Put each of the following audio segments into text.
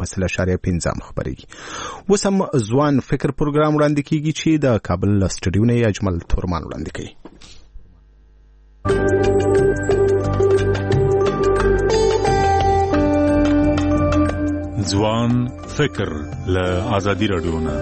101.5 خبرېږي. اوس هم ځوان فکر پروګرام وړاندې کیږي چې د کابل له سټډیو نه اجمل تورمان وړاندې کوي. ځوان فکر له آزادي رادیو نه.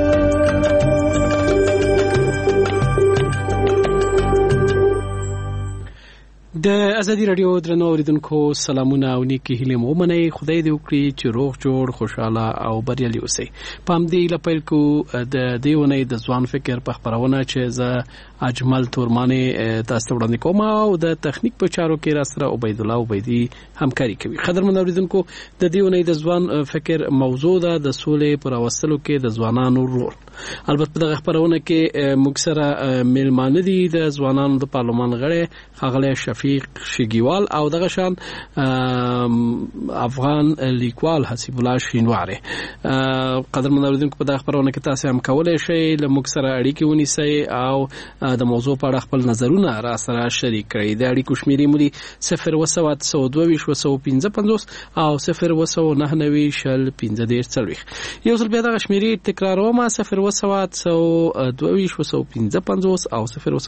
د ازادي رادیو درنو اوریدونکو سلامونه او نیکی هیله مو منئ. خدای دې وکړي چې روغ جوړ خوشاله او بریالي اوسئ. پام دې لپاره کو د دیونه د ځوان فکر په خبرونه چې زه اجمل تورمانه تاسو وړاندې کوم او د تخنیک په چارو کې را سره عبید الله عبیدی همکاري کوي. قدرمن اوریدونکو د دیونه د ځوان فکر موضوع ده د سولې پر اوسلو کې د ځوانانو رول. البته په دغه خبرونه کې موږ سره ملمانه دي د ځوانانو د پارلمان غړي خغله شفیق شګیوال او دغه شان افغان لیکوال حسیب الله شینواری. قدرمن اوریدونکو په دغه خبرونه کې تاسو هم کولای شئ له موږ سره اړیکې ونیسئ او د موضوع په اړه خپل نظرونه را سره شریک کړئ. د اړیکو شمیرې مو دي 01222 او 01990 یو ځل بیا دغه شمیرې تکراروم 01222 او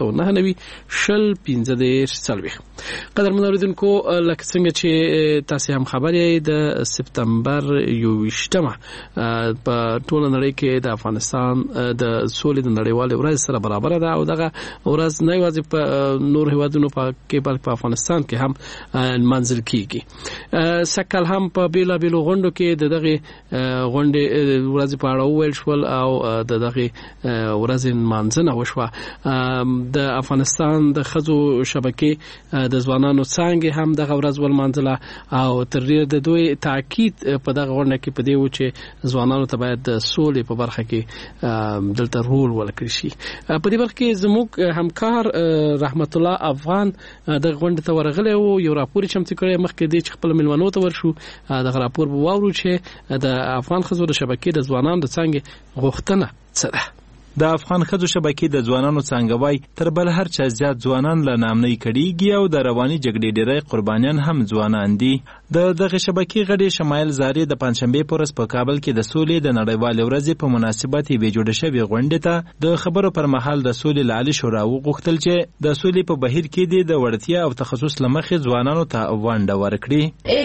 01990. قدرمن اوریدونکو لکه څنګه چې تاسو هم خبر یې د سپتمبر 21مه په ټول نړۍ کې د افغانستان د سولې د نړیوال ورځ سره برابر ده او دغه ورځ نه یوازې په نور هیوادونو کې بلکې په افغانستان کې هم منځل کیږي. سکل هم په بیلا بیلو غونډو کې دغه غونډې ورځ په اړه ویل شول او دغه ورځ منځنه وشوه. د افغانستان د خزو شبکې د ځوانانو څنګه هم دغه ورځ ولمانځله او تر ډیره د دوی تاکید په دغه غونډه کې پدې و چې ځوانانو ته باید د سولې په برخه کې دلته رول ورکړي شي. په دې برخه کې زموږ همکار رحمت الله افغان د غونډې ته ورغلی او یو راپور چمتو کړی. مخکې دې چې خپل ملمنو ته ورشو دغه راپور به واورو چې د افغان خزو د شبکې د ځوانانو د څنګه غوښتنه څه ده. د افغان خزو شبکې د ځوانانو څنګه وای تر بل هر چا زیات ځوانان له نامنۍ کړيږي او د رواني جګړې ډېری قربانیان هم ځوانان دي. دغه شبکې غړي شمایل زاری د پنځشنبه پورس په کابل کې د سولې د نړیوال ورځې په مناسبت یې جوړه شوې غونډه ته د خبرو پر مهال د سولې لعلی شورا وغوښتل چې د سولې په بهیر کې د وړتیا او تخصص لمخې ځوانانو ته ونډه ورکړي.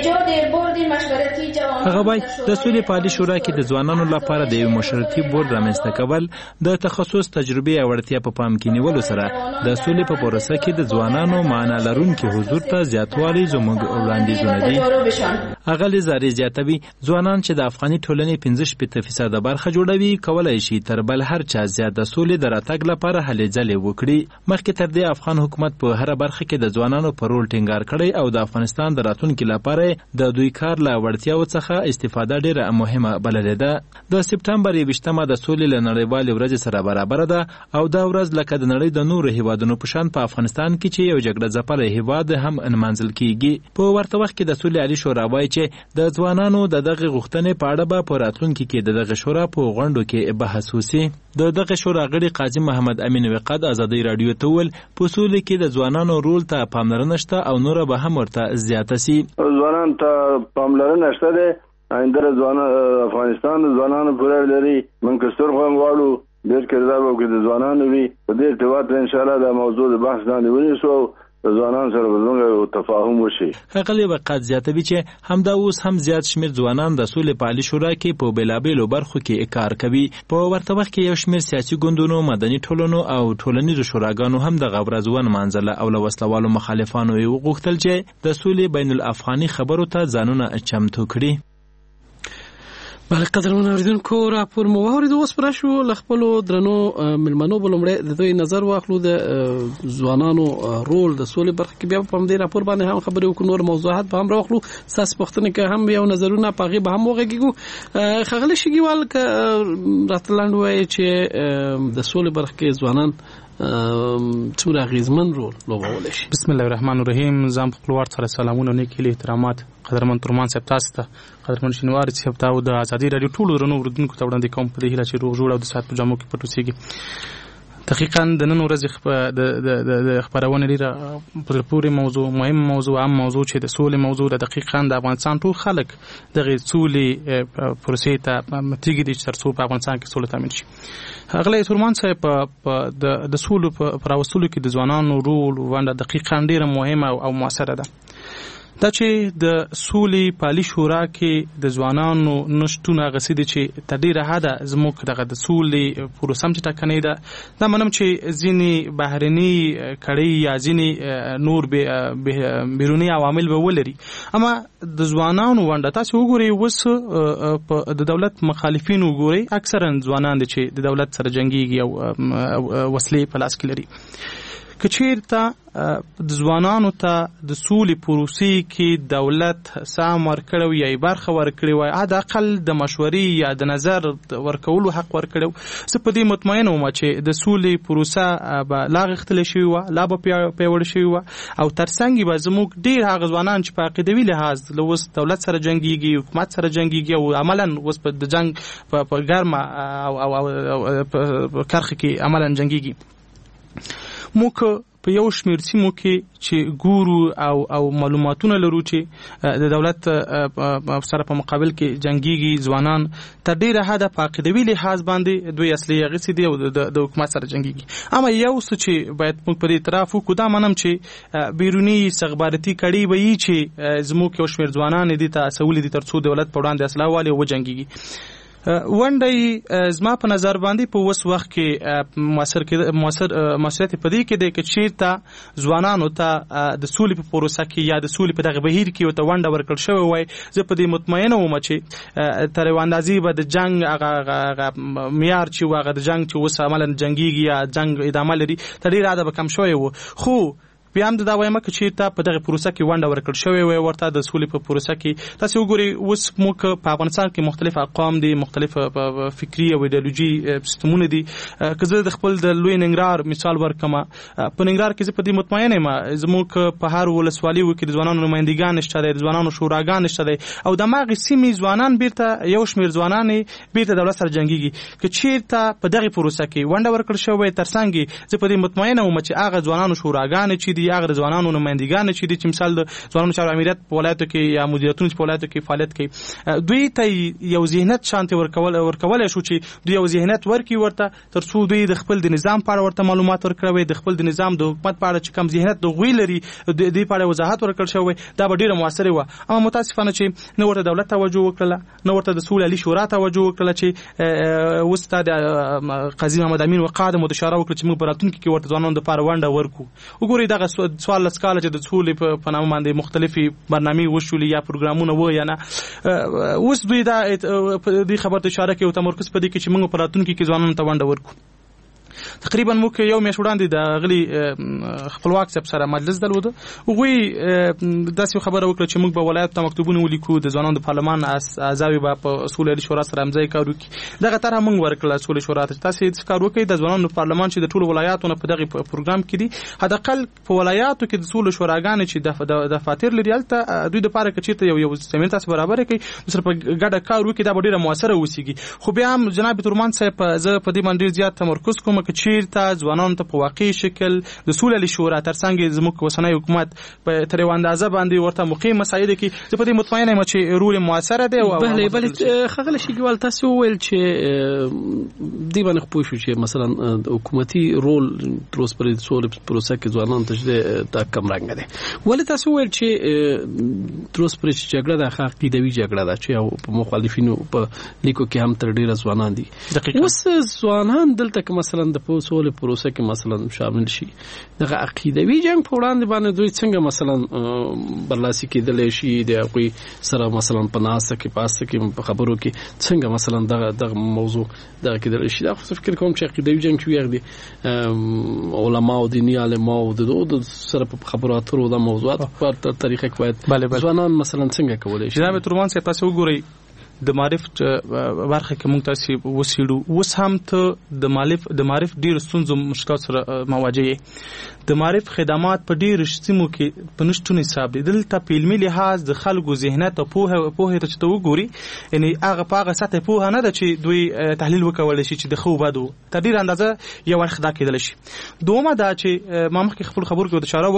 هغه وای د سولې په عالی شورا کې د ځوانانو لپاره د یو مشورتي بورډ رامنځته کول د تخصص تجربه او وړتیا په پام کې نیولو سره د سولې په پروسه کې د ځوانانو معنا لرونکي حضور ته زیاتوالی زموږ وړاندیزونه دي. هغه لزاري زیاتوي ځوانان چې د افغاني ټولنې 15% برخه جوړوي کولای شي تر بل هر چا زیات د سولې د راتګ لپاره هلې ځلې وکړي. مخکې تر دې افغان حکومت په هر برخه کې د ځوانانو پر رول ټینګار کړی او د افغانستان د راتلونکي لپاره د دوی کار له وړتیاو څخه استفاده ډېره مهمه بللې ده. د سپتمبر 21مه د سولې له نړیوال ورځ سره برابر ده او دا ورځ لکه د نړۍ د نورو هیوادونو په شان په افغانستان کې چې یو جګړه ځپلی هیواد هم نمانځل کیږي. په ورته وخت کې د سولې عالی شورا وایي چې د ځوانانو دغه غوښتنې په اړه به په راتلونکي کې دغه شورا په غونډو کې بحث وشي. دغه شورا غړي قاضي محمد امین وقاد ازادي رادیو ته ویل په سولې کې د ځوانانو رول ته پاملرنه شته او نور به هم ورته زیاته شي. ځوانان ته پاملرنه شته ده. آینده ځوان افغانستان ځوانانو پورې لري منکسر غوښم واړو ډېر کردار وکړي د ځوانانو وي په دې ارتباط ان شاء الله د موضوع د بحث باندې ونیسو د ځوانانو سره ورته تفاهم وشي. هغه وقت زیاتوي چې همدا اوس هم زیات شمیر ځوانان د سولې په عالی شورا کې په بیلابیلو برخو کې کار کوي. په ورته وخت کې یو شمیر سیاسي ګوندونو مدني ټولنو او ټولنیزو شوراګانو هم د غبرز ون منځله او له وسلوالو مخالفانو یې وغوښتل چې د سولې بین الافغاني خبرو ته ځانونه چمتو کړي. بله قدرمن اوریدونکو راپور مو واورید. اوس پر شو خپل درنو ملمنو بلمړې د دوی نظر واخلو د ځوانانو رول د سولې برخه کې. بیا په دې راپور باندې هم خبرې وکړو نور موضوعات به هم راخلو تاسو پوښتنه کې هم یو نظرونه پاغي به هم وغږیږو. خغلی شګیوال ک راتلاند وای چې د سولې برخه کې ځوانان څومره غیزمن رول لوبولی شي. بسم الله الرحمن الرحیم. زم خپلوار سره سلامونه او نیک احترامات قدرمن تورمان صاحب تاسو ته قدرمن شینواری صاحب ته او د ازادي رادیو ټولو درنو اوریدونکو ته وړاندې کوم په دې هیله چې روغ جوړ او د سات په جامو کې پټ اوسئ. دقیقاً د نن ورځې د خبرونه لري په پوره موضوع مهم موضوع عام موضوع چې د سولې موضوع د دقیقاً د افغانستان ټول خلک د سولې پروسې ته متګي دي چې ترڅو په افغانستان کې سولې تامین شي. اغلی تورمان صاحب په د سولې په راوستلو کې د ځوانانو رول ونده دقیقاً ډیره مهمه او موثره ده. دا چې د سولې پالي شورا کې د ځوانانو نشټونه غسیدي چې تر ډیره حده زموږ دغه د سولې پروسه هم چې ټاکنې ده دا منم چې ځینې بهرني کړۍ یا ځینې نور بیروني عوامل به ولري اما د ځوانانو ونده تاسو وګورئ اوس د دولت مخالفین وګورئ اکثرا ځوانان دي چې د دولت سره جنګيږي او وسلې په لاس کې لري. کچیرته د ځوانانو ته د سولې پروسې کې دولت سام ورکړو یا برخه ورکړي وای حد اقل د مشورې یا د نظر ورکولو حق ورکړو. زه په دې مطمئنه وم چې د سولې پروسه به لا غختل شي و لا به پیوړ شي و او ترڅنګ به زموږ ډیر هغه ځوانان چې په عقیدوي لحاظ له وس دولت سره جنگيږي حکومت سره جنگيږي او عملاً وس په د جنگ په ګرمه او کرخه کې عملاً جنگيږي. موږ په یو شمېر سیمو کې چې ګورو او معلوماتونه لرو چې د دولت سره په مقابل کې جنگيږي ځوانان تر ډیره حده په عقیدوي لحاظ باندې دوی اصلي غسي دي او د حکومت سره جنگيږي. اما یو څه چې باید موږ په دې اعتراف وکړو دا منم چې بیرونی استخباراتي کړي وي چې زموږ یو شمېر ځوانان دي ته سولې دي ترڅو دولت په وړاندې اصلاح والي او جنگيږي. ونډه زما په نظر باندې په وس وخت کې موثریت په دې کې د کچیرته ځوانانو ته د سولې په پروسه کې یا د سولې په دغه بهیر کې وته ونډه ورکړل شوی وای. زه په دې مطمئنه وم چې تر اندازې به د جنگ هغه معیار چې هغه د جنگ چې وس عملاً جنگيږي یا جنگ ادامه لري تر ډیره حده به کم شوی و. خو بیا هم دا وایم چې ته په دغه پروسه کې ونډه ورکړل شوی وي ورته د سولې په پروسه کې تاسو وګورئ اوس موږ په افغانستان کې مختلف اقوام دي مختلف فکری او ایدئولوژي سیستمونه دي. که زه د خپل د لوی ننګرهار مثال ورکم په ننګرهار کې زه په دې مطمئنه یم زموږ په هر ولسوالۍ کې د ځوانانو نمائندګان شته دي د ځوانانو شوراګان شته دي او د ماغه سیمې ځوانان بیرته یو شمېر ځوانان بیرته دولت سره جنگيږي. که چیرته په دغه پروسه کې ونډه ورکړل شوی ترڅنګ زه په دې مطمئنه وم چې هغه ځوانانو شوراګان چې هغه ځوانانو نمائندګان چې دي چې مثال د ځوانانو شورا امریت په ولایتو کې یا مدیریتونو په ولایتو کې فعالیت کوي دوی ته یو ذهنیت شانتي ورکول شو چې دوی یو ذهنیت ورکي ورته ترڅو دوی د خپل د نظام په اړه ورته معلومات ورکړي د خپل د نظام د حکومت په اړه چې کوم ذهنیت د غوي لري د دې په اړه وضاحت ورکړل شوی دا به ډیره موثره و. اما متاسفانه چې نو ورته دولت توجه وکړه نو ورته د سولې علي شورا توجه وکړه چې وستاد قاضي محمد امین وقاده متشاره وکړه چې موږ براتون کې ورته ځوانانو د پاره ونډه ورکو. وګورئ دا سوال لسکاله چې د سولې په نامه باندې مختلفي برنامې وشولې یا پروګرامونه و یا نه اوس دوی دا د خبرته اشاره کوي او تمرکز پدې کې چې موږ په راتلونکي کې ځوانانو ته ونډه ورکو. تقریبا موږ یو میاشت وړاندې د غلي خپلواک صاحب سره مجلس درلود وغوی داسې خبره وکړه چې موږ به ولایت ته مکتوبونه ولیکو د ځوانانو د پارلمان اعضاوی به په سولې شورا سره همځای کار وکړي. دغه طرح موږ ورکړه سولې شورا ته تاسو کار وکړئ د ځوانانو پارلمان چې د ټولو ولایاتونو په دغه پروګرام کې دي حد اقل په ولایاتو کې د سولې شوراګان چې د فاتیر لري الته دوی د پاره کچې ته یو زمين تاسو برابر کړي سره په ګډه کار وکړي دا ډیره موثره وسیږي. خو بیا هم جناب تورمان صاحب زه په دې باندې زیات تمرکز کوم چې چیرته ځوانانو ته په واقعي شکل د سولې شورا ترڅنګ زموږ وسنۍ حکومت په تر اندازه باندې ورته موقع مساعده کی زه په دې مطمئنه یم چې رول موثره دی. بله خغل شګوال تاسو ویل چې دی باندې خو شو چې مثلا حکومتي رول تروس پر سولې پروسه کې ځوانانو ته د کم رنګ دی ولې تاسو ویل چې تروس پر جګړه د عقیدوي جګړه ده چې په مخالفینو په لیکو کې هم تر ډیره ځوانان دي. اوس ځوانان دلته مثلا د سولې پروسه کې مثلا شامل شي دغه عقیدوي جنگ په وړاندې باندې دوی څنګه مثلا برلاسي کېدل شي د کوئی سره مثلا په ناسه کې پاسه کې په خبرو کې څنګه مثلا دغه موضوع دغه کېدل شي. دا خو فکر کوم چې عقیدوي جنگ کې وي علماء او دیني علماء او د سره په خبرو اترو د موضوعات په طریقه کې باید ځوانان مثلا څنګه کولای شي. جناب تورمان صاحب تاسو وګورئ د معرف برخه کې موږ تاسو وسیړو اوس هم ته د معرف ډیر ستونزو مشکلات سره مواجه یې د معرف خدمات په ډیر سیمو کې په نشټون حساب دي دلته په علمي لحاظ د خلکو ذهنیت او پوهه ته چې وګوري یعنی هغه په هغه سطح پوهه نه ده چې دوی تحلیل وکولای شي چې د خو بدو تر ډیر اندازه یو وخت دا کېدل شي دومره دا چې ما مخکې خپل خبرو کې اشاره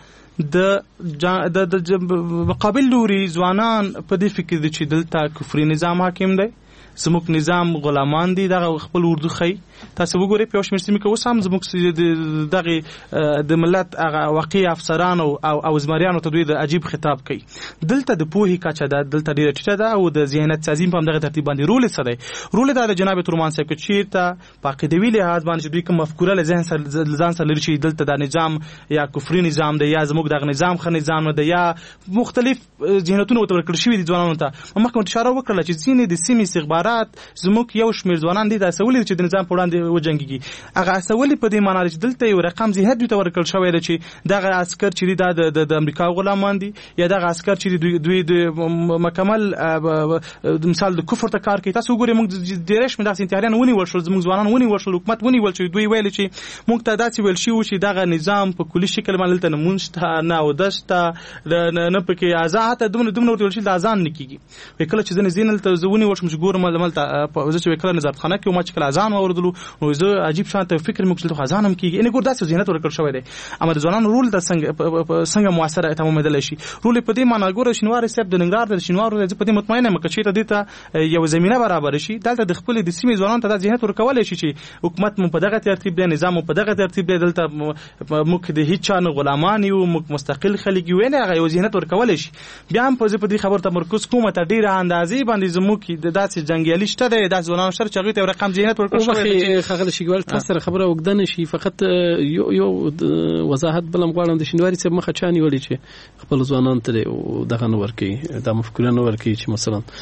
وکړه د مقابل لوري ځوانان په دې فکر دي چې دلته کفري نظام حاکم دی زموږ نظام غلامان دي دغه خپل اردو خي تاسو وګورئ په شمیر سیمه کې اوس هم زموږ دغه د ملت هغه واقعي افسران او زمریانو ته دوی د عجیب خطاب کوي دلته د پوهې کچه ده دلته ډیره ټیټه ده او د ذهنیت سازي په همدغه ترتیب باندې رول سره رول د جناب تورمان صاحب کې چیرته په عقیدوي لحاظ باندې دوی کوم مفکوره له ذهن سره ځان سره لري چې دلته د نظام یا کفري نظام دی یا زموږ دغه نظام خو نظام دی یا مختلف ذهنیتونه ورکړل شوی دي ځوانانو ته مخکې اشاره وکړه چې ځینې د سیمې استخبارات زموږ یو شمیر ځوانان دي د اسولي چې د نظام په وړاندې وجنګيږي هغه اسولي په دې معنی چې دلته یو رقم زیات دوی ته ورکړل شوی دی چې دغه عسكر چې د امریکا غلامان دي یا دغه عسكر چې دوی د مکمل مثال د کفر ته کار کوي تاسو وګورئ موږ ډیرش مې داسې انتحاریان ونیول شو زموږ ځوانان ونیول شو حکومت ونیول شو دوی ویل چې موږ ته داسې ویل شي چې دغه نظام په کلی شکل باندې نه مونږ نه او دشته نه پکې آزاد دومره ورته شي د اذان نکېږي وکړه چې ځنه زینل ته زونی ورشم چې ګورم ملته زه چې وکړه نظارتخانه کې ما چې کله اذان اوردلو نو زه عجیب شانته فکر مې وکړ اذان هم کېږي ان ګور داسې ذهنیت ورکړ شوی دی اما د ځوانانو رول د څنګه موثر تمامېدل شي رول په دې معنی ګور شنوار صاحب د ننګرهار د شنوار د په دې مطمئنه مکه چې ته یو زمينه برابر شي دلته د خپل د سیمې ځوانانو ته د ذهنیت ورکول شي چې حکومت مو په دغه ترتیب دی نظام مو په دغه ترتیب دی دلته موږ د هیڅ چا نه غلامان یو مستقل خلک یو نه هغه یو ذهنیت ورکول شي بیا هم په دې خبر تمرکز کوم ته ډیره اندازې باندې زموږ د داسې جنگیالي شته د ځوانانو سره چې ته رقم ذهنیت ورکول شوی خغل شګول تاسو خبره وګدنه شي فقط یو وضاحت بلم غواړم د شینواری څخه مخه چاني ولې چې خپل ځوانان ته دغه نو ورکی د مفکوره نو ورکی چې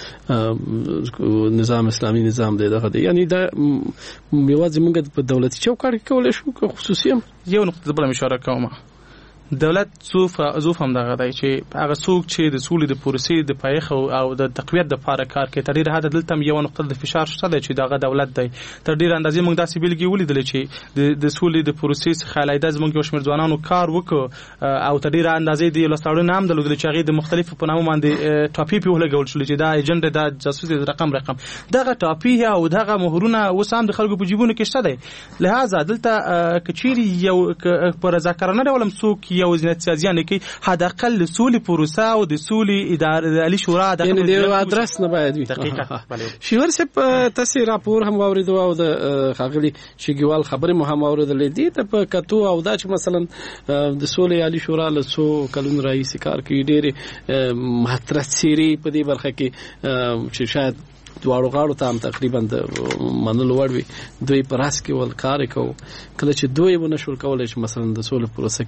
مثلا نظام اسلامي نظام دی دغه یعنی دا میوازي موږ په دولتي چوکاټ کې کولای شو خصوصي یو نقطه بل اشاره کوم دولت زوف هم دغه دی چې هغه څوک چې د سولې د پروسې د پایخ او د تقویت د لپاره کار کوي تر ډیره حد دلته یو نقطه د فشار شته چې دغه دولت دی تر ډیره اندازې موږ داسې بیلګې ولیدل چې د سولې د پروسې څخه علیحده زموږ یو شمېر ځوانانو کار وکړ او تر ډیره اندازې د لاسټاړو نام درلودل چې هغه د مختلفو په نامو باندې ټاپي په ولګول شو چې دا ایجنډ د جاسوسي رقم دغه ټاپي او دغه مهرونه وسام د خلکو په جیبونو کې شته دی لہذا دلته کچيري یو پر رضاکارانه ډول څوک یو ځنت سازیان کې حد اقل سولې پروسه او د سولې ادارې د علی شورا د ادرس نه باید وي دقیقاً شیور صاحب تاسو راپور هم اوریدو او د خاغلی شګیوال خبره مو هم اوریدلې دي ته په کتو او دا چې مثلا د سولې علی شورا له څو کلون رئیس کار کوي ډېر مهترت سيري په دې برخه کې چې شاید دواړو غاړو ته هم تقریبا د منلو وړ وي دوی پر اس کې ول کار کوي کله چې دوی ونه شول کولای چې مثلا د سولې پروسه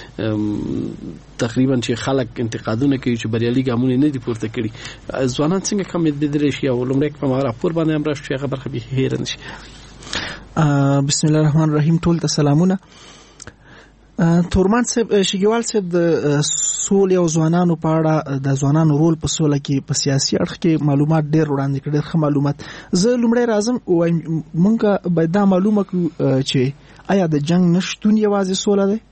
کې تقریبا چې خلک انتقادونه کوي چې بریالي ګامونه نه دي پورته کړي ځوانان څنګه کم بدل شي او لمړی په مغرب پر باندې امر شي خبر خبي هیرن شي بسم الله الرحمن الرحیم ټول ته سلامونه تورمان صاحب شګیوال صاحب د سولې او ځوانانو په اړه د ځوانانو رول په سوله کې په سیاسي اړخ کې معلومات ډېر وړاندې کړي ډېر ښه معلومات زه لومړی راځم مونږ باید دا معلومه کړو چې آیا د جنگ نشتون یوازې سوله ده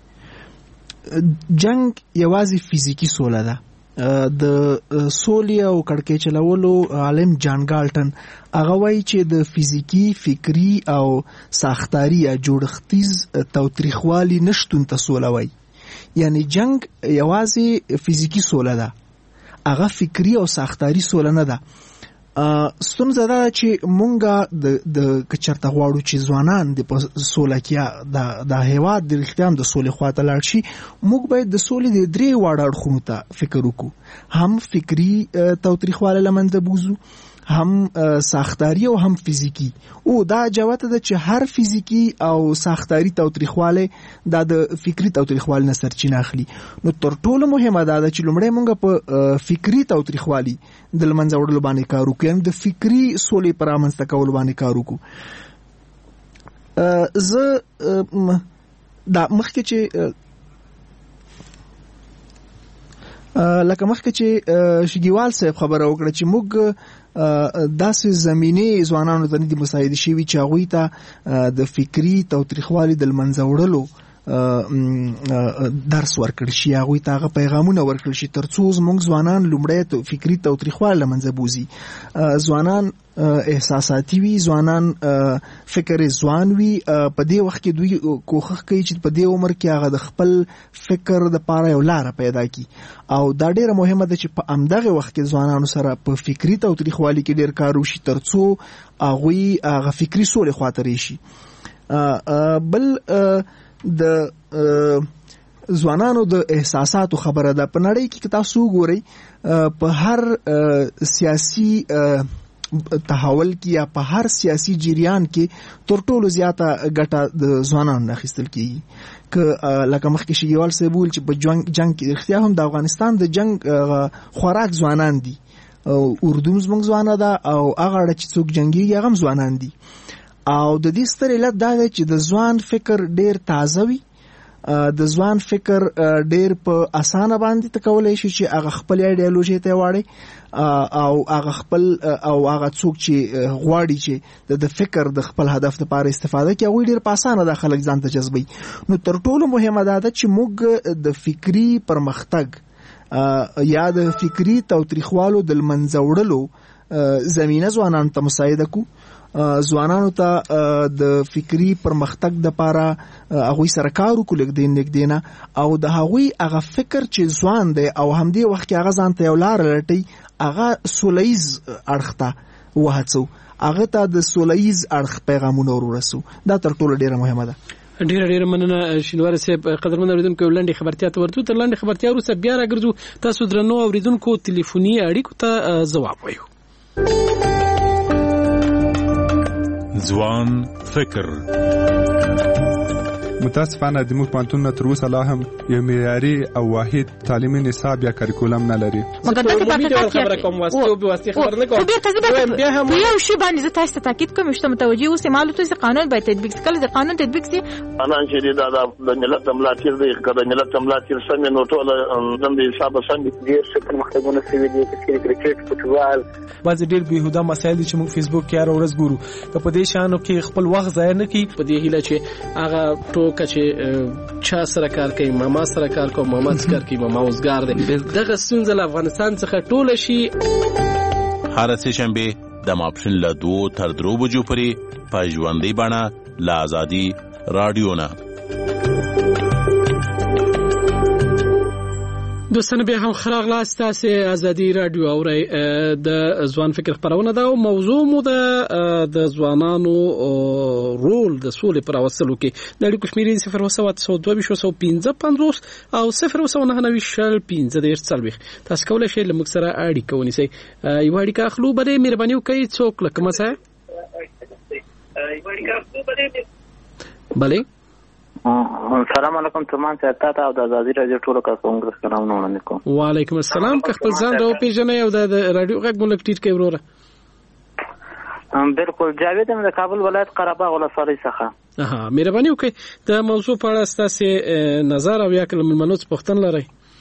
جنگ یوازې فزیکی سوله ده د سولې او کړکۍ چلولو عالم جان ګالټن هغه وایي چې د فزیکی فکری او ساختاری یا جوړښتیز تاوتریخوالي نشتون ته سوله وایي یعنی جنگ یوازې فزیکی سوله ده هغه فکری او ساختاری سوله نه ده ستونزه ده چې مونږه د کچرته غواړو چې ځوانان د سوله کې د هیواد د اختیام د سولې خواته لاړ شي موږ باید د سولې د درې واړه اړخونو ته فکر وکړو هم فکری تاوتریخوالی له منځه بوزو هم ساختاری او هم فزیکی او دا جوته ده چې هر فزیکی او ساختاری تاوتریخوالی دا د فکری تاوتریخوالی نه سرچینه اخلي نو تر ټولو مهمه دا ده چې لومړی مونږ په فکری تاوتریخوالی د لمنځه وړلو باندې کار وکړو یعنې د فکری سولې په رامنځته کولو باندې کار وکړو زه دا مخکې چې لکه مخکې چې شګیوال صاحب خبره وکړه چې موږ داسې زمینه ځوانانو ته د مساعده شي چې هغه ته د فکری تاوتریخوالي د منځ وړلو درس ورکړ شي، هغه ته هغه پیغامونه ورکړ شي ترڅو زموږ ځوانان لومړی فکری تاوتریخوالي لمنځه بوزي. ځوانان احساساتي وي، ځوانان فکر ځوان وي، په دې وخت کې دوی کوښښ کوي چې په دې عمر کې هغه د خپل فکر د پاره یو لار پیدا کړي، او دا ډیره مهمه ده چې په امدغه وخت کې ځوانانو سره په فکری تاوتریخوالي کې ډیر کار وشي ترڅو هغه فکری سولې خاطر شي. بل د ځوانانو د احساساتو خبره ده. په نړۍ کې تاسو ګورئ په هر سیاسي تحول کې یا په هر سیاسي جریان کې تر ټولو زیاته ګټه د ځوانانو اخیستل کیږي. که لکه مخکې شیوال سیبول چې په جنگ کې اختیار هم د افغانستان د جنگ خوراک ځوانان دي، اردوم زموږ ځوانه ده او هغه چې څوک جنگي هغه ځوانان دي. او د دې ستر علت دا دی چې د ځوان فکر ډیر تازه وي، د ځوان فکر ډیر په اسانه باندې تکولای شي چې هغه خپل ایډیالوژي ته واړي او هغه خپل او هغه څوک چې غواړي چې د فکر د خپل هدف لپاره استفاده کوي هغه ډیر په اسانه د خلک ځان ته جذبي. نو تر ټولو مهمه ده چې موږ د فکری پرمختګ یا د فکری تاوتریخوالو د منځه وړلو زمينه ځوانانو ته مساعده کو، ځوانانو ته د فکری پرمختګ د لپاره هغه سره کار وکړي لیکدینه او د هغه فکر چې ځوان دی او همدې وخت کې هغه ځان ته یو لار لټي، هغه سولهیز اړخ ته وهڅو، هغه ته د سولهیز اړخ پیغامونه ورسو. دا تر ټولو ډیره مهمه ده. ډیره مننه شینوار صاحب. قدرمن اوریدونکو لنډه خبرتیا ته ورته، تر لنډه خبرتیا وروسته بیا راګرځو تاسو درنو اوریدونکو ټلیفوني اړیکو ته ځواب وایو. ځوان فکر. متاسفانه د موږ پانتون تر اوسه لا هم یو معیاري او واحد تعلیمي نصاب یا کریکولم نه لري. مګر دا خبره کوم واسطه او به واسطه خبر نه کوم. بیا هم یو شی باندې زه تاسو ته تاکید کوم چې متوجي اوسئ، معلومات چې قانون باید تطبیق شي. کله د قانون تطبیق شي انا چې دا د ملت ملاتړ دی، کله ملت ملاتړ څنګه نو ټول د حساب څنګه ډیر څه پرمختګونه شوي دي، چې کرکټ فوټبال بعض ډیر بهوده مسایل چې موږ فیسبوک کې هر ورځ ګورو، که په دې شانو کې خپل وخت ضایع نه کړي. په دې هیله چې هغه ټوکه چې چا سره کار کوي، ماما سره کار کوي، ماما سره کار کوي، ماما اوسګار دی، دغه ستونزه له افغانستان څخه ټوله شي. هر څه شنبه د ماپښین له 2 تر 3 بجو پورې په ژوندۍ بڼه له آزادي رادیو نه. دوستانه بیا هم خراغلاست تاسو ازادي رادیو اورئ. د ځوان فکر خبرونه ده او موضوع مو د ځوانانو رول د سولې پر وسلو کې د اړیکو شمیرې 0.225 او 0.9915 تاسو کولای شئ لمږ سره اړیکه ونیسئ. یو اړیکه اخلو بده مهرباني وکړئ څوک لکه مسه بله. السلام علیکم تمام ساتات او د آزادي رادیو ټولو کارکونکو سلام علیکم. وعلیکم السلام. که خپل ځان راو پیژنې او د رادیو غږ مونږ ټیټ کوي وروره. بالکل جاوید هم د کابل ولایت قرهباغ ولسوالۍ څخه. مهرباني وکړئ د موضوع په اړه ستاسو نظر او یا کلمه منوڅ پوښتنه لرئ.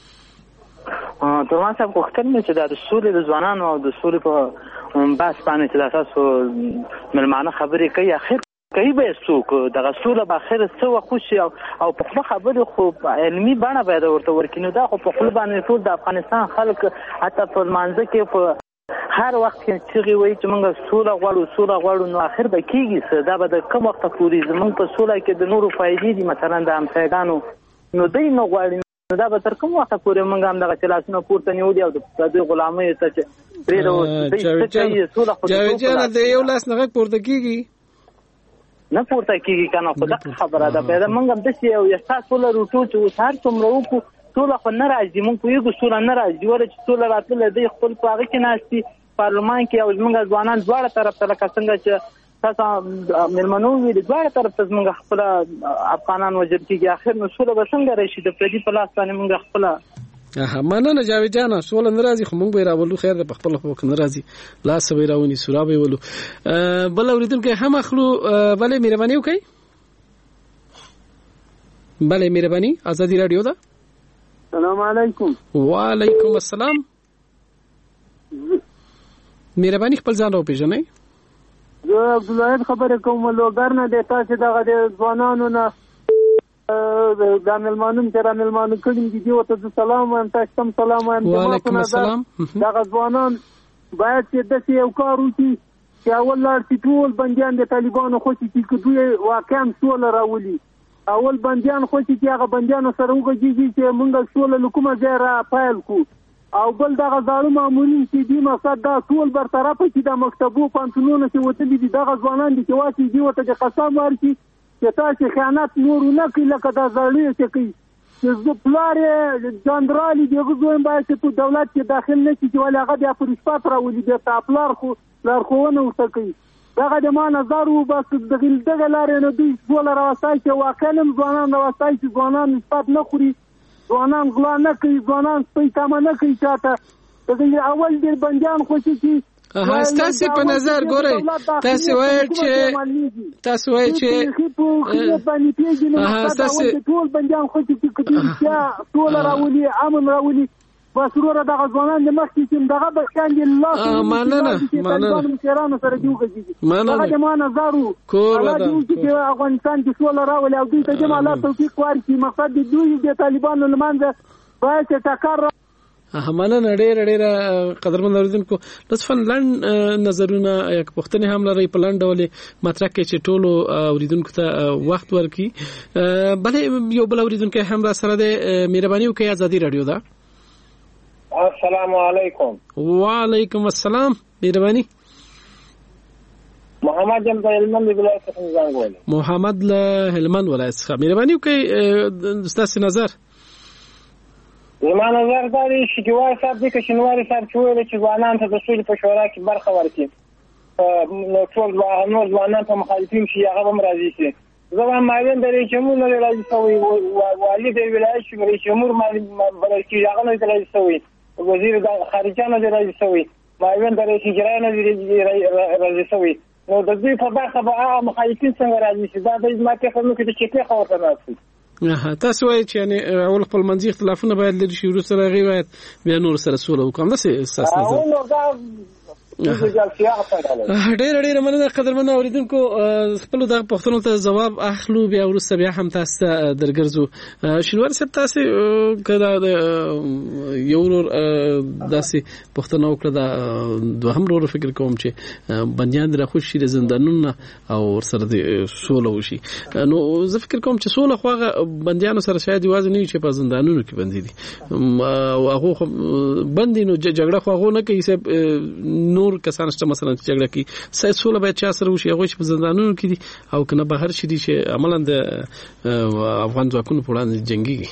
تمام صاحب پوښتنه چې د سولې د ځوانانو او د سولې په بحث باندې چې تاسو ملمانه خبرې کوي، اخر کوي به څوک دغه سوله به اخر څه وخوشي او په خپل خبرې خو علمي بڼه باید ورته ورکینو. دا خو په خپل باندې ټول د افغانستان خلک حتی په منځ کې په هر وخت کې چې وایي چې موږ سوله غواړو نو اخر به کیږي څه؟ دا به د کوم وخت پورې زموږ په سوله کې د نورو فائدې دي، مثلا د همسایګانو نو دوی نه غواړي، نو دا به تر کوم وخت پورې موږ هم دغه چلاسونه پورته نیولي او د غلامۍ ته چې پرېږدو. جاوید جان د یو لاس نه غږ پورته کیږي نه پورته کیږي کنه. خو دا خبره ده پیدا موږ هم داسې یو احساس ولرو چې اوس هر څومره وکړو سوله خو نه راځي، موږ پوهېږو سوله نه راځي، ولې چې سوله راتللی دی خپل په هغه کې ناست دي پارلمان کې او زموږ ځوانان دواړه طرف ته لکه څنګه چې تاسو مېلمنو ویلي دواړه طرف ته زموږ خپله افغانان وژل کېږي. اخر نو سوله به څنګه راشي؟ د پردي په لاس باندې موږ خپله مننه جاوید جان. سوله نه راځي خو موږ به راولو، خیر په خپل خو نه راځي لاس به راونی سورا به ولو. بل اوریدونکو هم اخلو. بله مهرباني وکړئ. بله مهرباني. آزادي رادیو ده. السلام علیکم. وعلیکم السلام. مهرباني خپل ځان راوپېژنئ. زه عبدالواحد خبرې کوم لوګر نه دی. تاسې دغه د ځوانانو نه دا مېلمانه چې را مېلمانه کړي دي دې ورته زه سلام وایم، تاسو ته هم سلام وایم. وعلیکم السلام. دغه ځوانان باید چې داسې یو کار وکړي چې اول لاړ چې ټول بندیان د طالبانو خوشي چې که دوی واقعا سوله راولي، اول بندیان خوشي چې هغه بندیانو سره وغږېږي چې موږ سوله له کومه ځای را پیل کړو، او بل دغه زاړه مامورین چې دې مقصد دا ټول برطرفه چې د مکتبو پوهنتونونو کې وتلي دي دغه ځوانان دي چې واسي دې ورته د قسم ورکړي چې تاسې خیانت نور ونه کړئ لکه دا زاړه چې کوي چې زه پلار یې جنرال دي هغه زویم باید چې په دولت کې داخل نه شي چې ولې هغه بیا پر اثبات راولي بیا تا پلار خو لارښوونه ورته کوي. دغه د ما نظر و بس دغه لارې نه دوی سوله راوستای چې واقعا هم ځوانان راوستای چې ځوانان اثبات نه خوري، ځوانان غلا نه کوي، ځوانان سپۍ تمه نه کوي چاته. دغه اول ډېر بندیان خوشي چې ستاسې په نظر ګورئ تاسې وایئ چې ټول بندیان خوشي چې بیا سوله راولي، امن راولي، بس وروره دغه ځوانان د مخکې چې دغه بچیان دي الله مننه مشرانو سره دي وغږېږي. دغه د ما نظر و الله دې وکړي چې افغانستان کې سوله راولي او دوی ته دې الله توفیق ورکړي. مقصد د دوی د طالبانو له منځه باید چې ټکر مننه. ډېره قدرمن اوریدونکو لطفا لنډ نظرونه یا پوښتنې هم لرئ په لنډ ډول مطرح کړئ چې ټولو اوریدونکو ته وخت ورکړي. بلې یو بل اوریدونکی هم را سره دی. مهرباني وکړئ ازادي راډیو ده. السلام علیکم. وعلیکم السلام. مهرباني. محمد له هلمند ولایت څخه زنګ وله. محمد له هلمند ولایت څخه. مهرباني وکړئ ستاسو نظر. زما نظر دا دی چې جوار صاحب دې کشنواري صاحب چې ویل چې ځوانان ته د سولې په شورا کې برخه ورکړي، نو ټول ځوانان په مخالفین شي هغه هم راضي شي. زه وایم معاون د رئیس جمهور نه راضي شوی، والي د ولایت چې رئیس جمهور بلل کېږي هغه نه راضي شوی، وزیر خارجه نه راضي شوی، معاون د رئیس اجرایه نه راضي شوی. نو د دوی په برخه به هغه مخالفین څنګه راضي شي؟ دا د ماته خلکو کې د چکې خبره نه شي. تاسو وایئ چې یعنی اول خپل منځي اختلافونه باید لري شي، وروسته هغې باید بیا نور سره سوله وکړو. همداسې ستاسو نظر؟ ډېره مننه قدرمنو اوریدونکو. خپلو دغه پوښتنو ته ځواب اخلو، بیا وروسته بیا هم تاسو ته درګرځو. شینواري صاحب تاسې که د یو ورور داسې پوښتنه وکړه، د دوهم ورور فکر کوم چې بندیان دې راخوشي شي د زندانونو او ورسره د سوله وشي. نو زه فکر کوم چې سوله خو هغه بندیانو سره شاید یوازې نه وي چې په زندانونو کې بندي دي او هغه بندي، نو جګړه خو هغه نه کوي صاحب. نور کسان شته مثلا چې جګړه کوي سوله باید چا سره وشي، هغه چې په زندانونو کې دي او کنه بهر شي دي چې عملاً د افغان ځواکونو په وړاندې جنګيږي.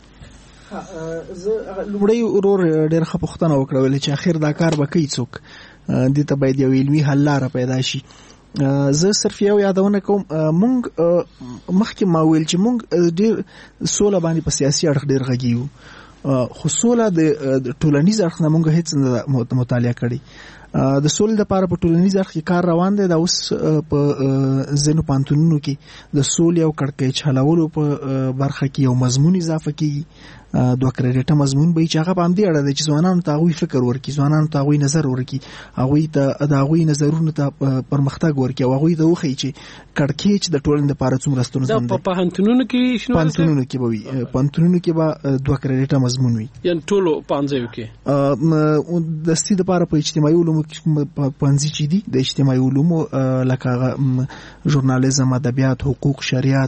زه لومړی ورور ډېر ښه پوښتنه وکړه چې اخر دا کار به کوي څوک، دې ته باید یو علمي حل لاره پیدا شي. زه صرف یو یادونه کوم، مونږ مخکې ما ویل چې مونږ ډېر سوله باندې په سیاسي اړخ ډېر غږیو، خو سوله د ټولنیز اړخ نه مونږ هیڅ نه مطالعه کړی. د سولې لپاره په ټولنیز اړخ کې کار روان دی. دا اوس په ځینو پوهنتونونو کې د سولې او کړکېچ حلولو په برخه کې یو مضمون اضافه کیږي، 2 کریډټه مضمون به چې هغه په همدې اړه دی چې ځوانانو ته هغوی فکر ورکړي، ځوانانو ته هغوی نظر ورکړي، هغوی ته د هغوی نظرونو ته پرمختګ ورکړي او هغوی ته وښیي چې کړکېچ د ټولنې لپاره څومره ستونزمن دی. په پوهنتونونو کې به وي، پوهنتونونو کې به 2 کریډټه مضمون وي، یعنې ټولو پوهنځیو کې د دې لپاره په اجتماعي علومو کې پوهنځي چې دي د اجتماعي علومو لکه ژورنالیزم، ادبیات، حقوق، شریعت،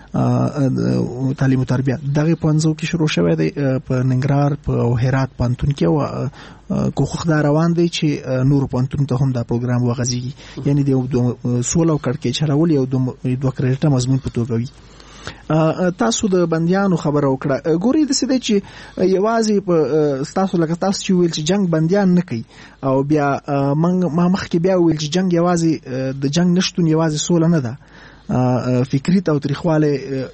تعلیم او تربیه دغه پوهنځو کې شروع شوی دی. په ننګرهار په هرات پوهنتون کې او کوښښ دا روان دی چې نور پوهنتون ته هم دا پروګرام وغځيږي، یعنی د سوله او کړکېچ حلول یو 2 کریډټه مضمون په توګه وي. تاسو د بندیانو خبره وکړه، ګوري د سده چې یوازې په تاسو لکه تاسو چې ویل چې جنگ بندیان نه کوي او بیا ما مخکې بیا ویل چې جنگ یوازې د جنگ نشټون یوازې سوله نه ده، فکری تاوتریخواله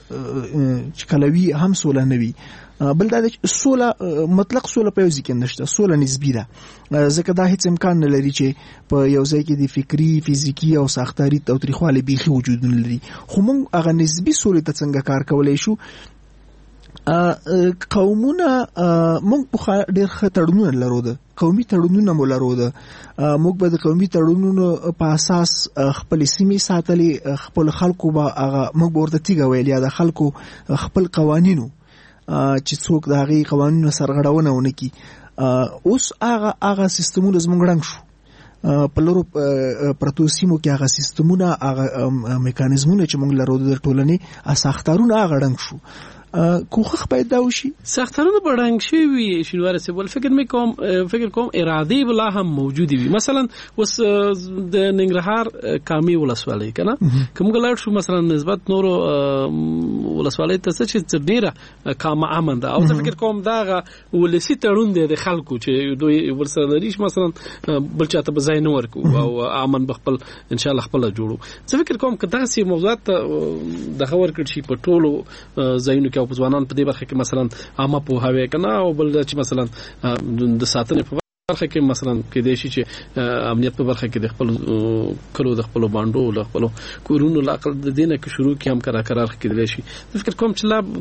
چې کلوي هم سوله نه وي. بل دا سوله مطلق سوله په یو ځای کې نشته، سوله نسبی ده، ځکه دا هیڅ امکان نه لري چې په یو ځای کې د فکری، فزیکی او ساختاري تاوتریخواله بیخي وجود نه لري. خو موږ هغه نسبی سولې ته څنګه کار کولای شو؟ قومونه موږ په ډېر ښه تړونونه لرو د قومي تړونونه مولرو ده موږ به د قومي تړونونو په اساس خپل سیمې ساتلې خپل خلکو به هغه موږ ورته تیګه ویل یا د خلکو خپل قوانینو چې څوک د هغې قوانینو سرغړونه ونه کړي اوس هغه سیستمونه زموږ ړنګ شو په لورو پرتو سیمو کې هغه سیستمونه هغه میکانیزمونه چې موږ لرو د ټولنې ساختارونه هغه ړنګ شو کوخ باید دا وشي ساختارونه په ړنګ شوي شینوار صاحب ول فکر کوم ارادي بلا هم موجود وي مثلا اوس د ننګرهار کامي ولسوالۍ کنه کوم ګلړ شو مثلا نسبت نورو ولسوالۍ ته چې ډیره کام امن ده او فکر کوم دا ولسی تړون دي د خلکو چې دوی ورسره لري مثلا بل چاته بزای نه ورکو او امن بخپل ان شاء الله خپل جوړو زه فکر کوم که دا سي موضوعات د خبر کړ شي په ټولو ځایونو او ځوانان په دې برخه کې مثلا عامه پوهاوی کنه او بل چې مثلا د ساتنې په برخه کې مثلا کې د شي چې امنیت په برخه کې د خپل کلو د خپل باندو د خپل کورونو لاقل د دینه کې شروع کې هم قرار کېدل شي فکر کوم چې لا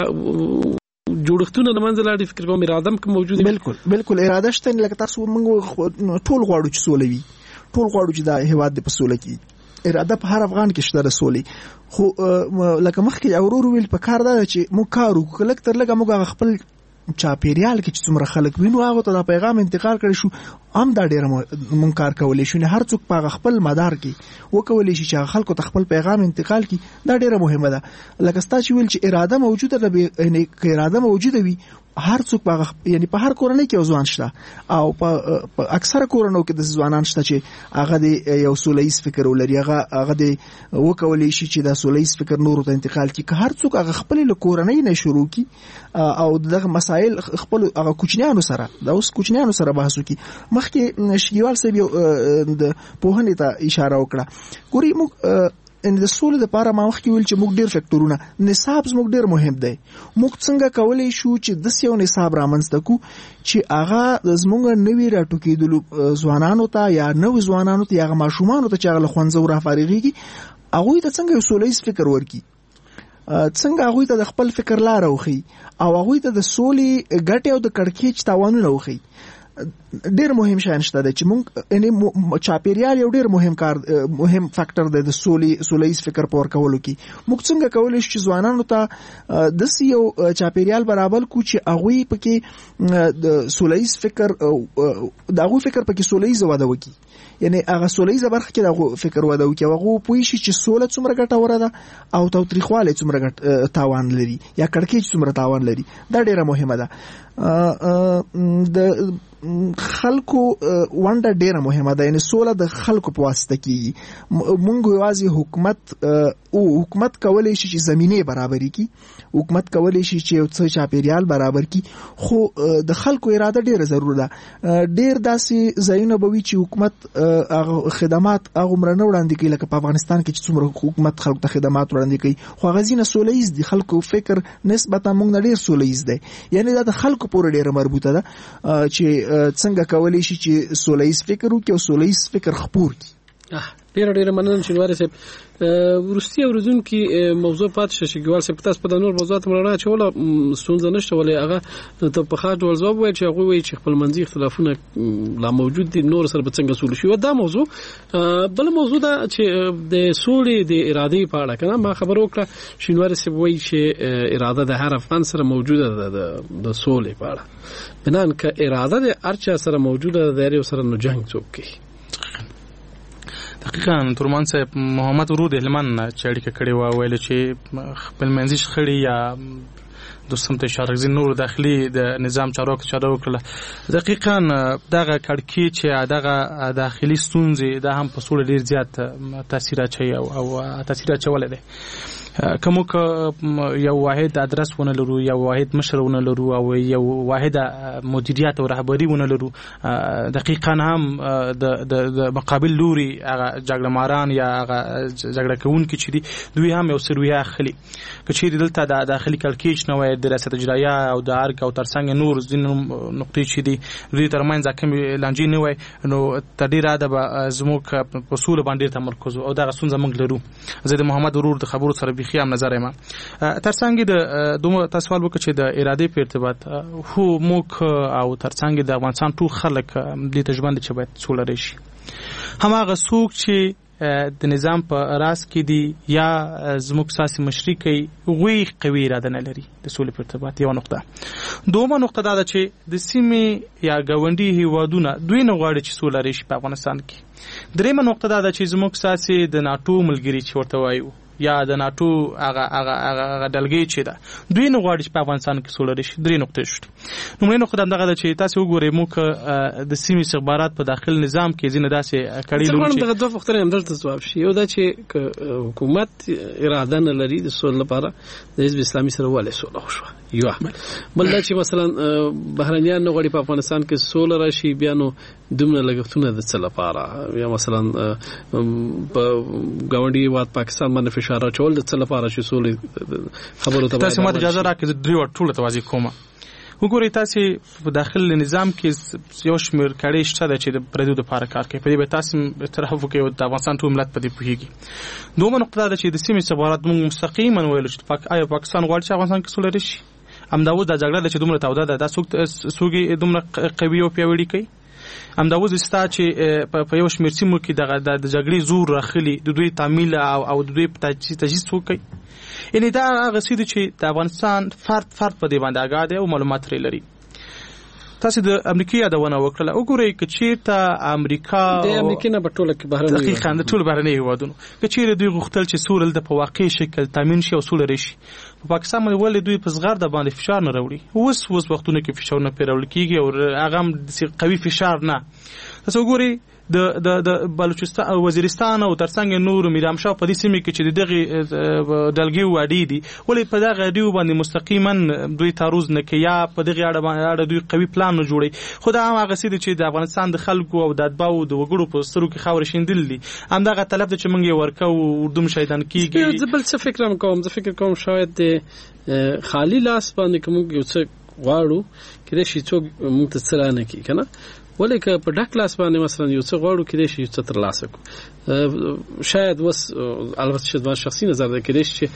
جوړښتونه لمنځه لاړ فکر کوم اراده هم موجوده بالکل اراده شته لکه تاسو موږ ټول غواړو چې سوله وي ټول غواړو چې د هیواد په سوله کې اراده په هر افغان کې شته رسولي خو لکه مخکې اورور ویل په کار دا چې مو کارو کلک تر لګه موږ خپل چاپیریال کې چې څومره خلک وینو هغه ته دا پیغام انتقال کړی شو هم دا ډیر مونږ کار کولای شو نه هر څوک په خپل مدار کې وکولای شي چې خلکو ته خپل پیغام انتقال کړي دا ډیره مهمه ده لکه ستا چې ویل چې اراده موجوده ده یعنی که اراده موجوده وي هر څوک یعنی په هر کورنۍ کې ځوان شته او په اکثره کورنۍ کې د ځوانان شته چې هغه د یو سولهیز فکر ولري هغه د وکولای شي چې د سولهیز فکر نورو ته انتقال کړي که هر څوک هغه خپل له کورنۍ نه شروع کړي او دغه مسائل خپل هغه کوچنیانو سره دا اوس کوچنیانو سره بحث وکړي مخکې شګیوال صاحب د پوهنې ته اشاره وکړه ګوري موږ ان د سولې لپاره ما مخکې ویل چې موږ ډېر فکټورونه نصاب زموږ ډېر مهم دی موږ څنګه کولای شو چې د یو نصاب رامنځته کو چې هغه زموږ نوی راټوکېدلو ځوانانو ته یا نوی ځوانانو ته یا ماشومانو ته چې هغه له ښوونځیو رافارغېږي هغوی ته څنګه یو سولهیز فکر ورکړي څنګه هغوی ته د خپل فکر لاره وښیي او هغوی ته د سولې ګټې او د کړکېچ تاوانونه وښیي ډیر مهم شان شته چې موږ یعنی چاپیریال یو ډیر مهم فاکټر دی د سولهیز فکر پور کولو کې موږ څنګه کولای شو چې ځوانانو ته د یو چاپیریال برابر کو چې هغوی پکې د سولهیز فکر د هغوی فکر پکې سولهیز وده وکړي یعنی هغه سولهیز برخه کې د فکر وده وکړي هغه پوه شي چې سوله څومره ګټوره ده او تاوتریخوالی څومره تاوان لري یا کړکېچ څومره تاوان لري دا ډیره مهمه ده د خلکو ونده ډیره مهمه ده یعنی سوله د خلکو په واسطه کې مونږ یوازې حکومت کولای شي چې زمینه برابرۍ کی حکومت کولای شي چې یو څه چاپیریال برابر کی خو د خلکو اراده ډیره ضرور ده ډیر داسې ځایونه به وي چې حکومت خدمات هغه مرنه وړاندې کوي لکه په افغانستان کې چې څومره حکومت خلکو ته خدمات وړاندې کوي خو هغه ځینې سولهیز دي خلکو فکر نسبتا موږ نه ډیر سولهیز دی یعنی دا د خلکو پورې ډیره مربوطه ده چې څنګه کولای شي چې سولهیز فکر وکړي او سولهیز فکر خپور کړي ډیر مننه شینوار صاحب ورستي اوریدونکو موضوع پات شګوال صاحب تاسو په نور موضوعات مړه چوله ستونزه نشته ولې هغه ته په خاطر ول ځواب وایي چې هغه وایي چې خپل منځي اختلافونه لا موجود دي نور سره به څنګه سول شي دا موضوع بل موضوع دا چې د سولې د ارادې په اړه کنه ما خبر وکړه شینوار صاحب وایي چې اراده د هر افغان سره موجوده ده د سولې په اړه بنان ک اراده د ارچا سره موجوده ده د سره نو جنگ څوک کوي حقیقتا تورمان صاحب محمد ورود هلمن چې اړیکه کړې و ویل چې خپل منځي شخړې یا دوستم ته اشاره کوي نور داخلي د نظام چارواکو چارو کړل دقیقاً دغه کړکۍ چې دغه داخلي ستونزې دا هم په سوله ډیر زیات تاثیر اچي او تاثیر اچول دي کوم یو واحد ادرس ونه لرو یو واحد مشر ونه لرو او یو واحد مدیریت او رهبری ونه لرو دقیقاً هم د مقابل لوري هغه جګړه ماران یا هغه جګړه کوونکي چې دي دوی هم یو سرویا اخلي کچې دلته د داخلي کړکېچ نه وای د ریاست اجرایه او د ارګ او ترڅنګ نور ځین نقطې چې دي دوی ترمنځ کوم لانجې نه وای نو تدیر د زموږ په اصول باندې تمرکز او دا غسون زموږ لرو زه د محمد ورور د خبرو سره تاریخي هم نظر ما ترڅنګ د دوه تاسو وکړه چې د ارادې په ارتباط هو موک او ترڅنګ د افغانستان ټول خلک د تجربه چې باید سوله راشي هماغه څوک چې د نظام په راس کې دي یا زموږ سیاسي مشرکي وی قوي اراده نه لري د سولې په ارتباط یو نقطه دومره نقطه دا چې د سیمې یا ګاونډي هیوادونه دوی نه غواړي چې سوله راشي په افغانستان کې دریمه نقطه دا چې زموږ سیاسي د ناتو ملګری چې ورته وایو یا د ناتو هغه دلګي چې دا دوی نه غواړي چې په افغانستان کې سوله راشي درې نقطې شته نومړي نقطه دا ده چې تاسو وګورئ موږ د سیمې استخبارات په داخل نظام کې ځینې داسې کړي لري چې دغه دوه فکتورونه هم دلته ځواب شي یو دا چې حکومت اراده نه لري د سولې لپاره د حزب اسلامي سره ولې سوله وشوه یو بل دا چې مثلا بهرنیان نه غواړي په افغانستان کې سوله راشي بیا نو دومره لګښتونه د څه لپاره یا مثلا په ګاونډي هیواد پاکستان باندې فشار اچول د څه لپاره چې سولې خبرو ته تاسو ماته اجازه راکړئ درې ټول توضیح کوم وګورئ تاسو په داخل نظام کې یو شمېر کړي شته چې د پردو لپاره کار کوي په دې به تاسو اعتراف وکړئ د افغانستان ټول ملت په دې پوهیږي دومره نقطه ده چې د سیمې استخبارات موږ مستقیما ویل چې آیا پاکستان غواړي چې افغانستان کې سوله راشي همداوز د جګړه چې دومره توده ده دا څوک دومره قوي او پیاوړي کوي همداوز ستا چې په یو شمېر سیمو کې د جګړې زور راخلي د دوی تعمیل او د دوی تجهیز وکړي یعنی دا هغه څه دي چې د افغانستان فرد په دې باندې آگاه دی او معلومات لري تاسو د امریکا یادونه وکړه وګورئ چې چیرته امریکا د امریکا نه بټوله کې بهرنۍ دقیقاً د ټول بهرنۍ هیوادونو چې چیرې دوی غوښتل چې سوله د په واقعي شکل تامین شي او سوله راشي په پاکستان باندې ولې دوی په صغر د باندې فشار نه راوړي اوس وختونه کې فشار نه پیراول کیږي او هغه قوي فشار نه تاسو وګورئ د بلوچستان وزیرستان او ترڅنګ نور میرامشاه په دې سیمه کې چې دغه دلګي وادي دي ولې په دغه دیو باندې مستقیما دوی تعرض نه کوي یا په دغه اړه دوی قوي پلان نه جوړي خو دا هغه څه دي چې د افغانستان د خلکو او د اتباعو د وګړو په سترګو کې خاور شیندل دي همدغه طلب چې موږ یې ورکو اردو شهیدان کیږي زه بل څه فکر کوم شاید د خالی لاس باندې کوم یو څه غواړو کله چې څوک موږ ته څه نه کوي کنه ولې که په ډک لاس باندې مثلا یو څه غواړو کېدای شي څه تر لاسه کو شاید وس البته چې د شخصي نظر ده کېدای شي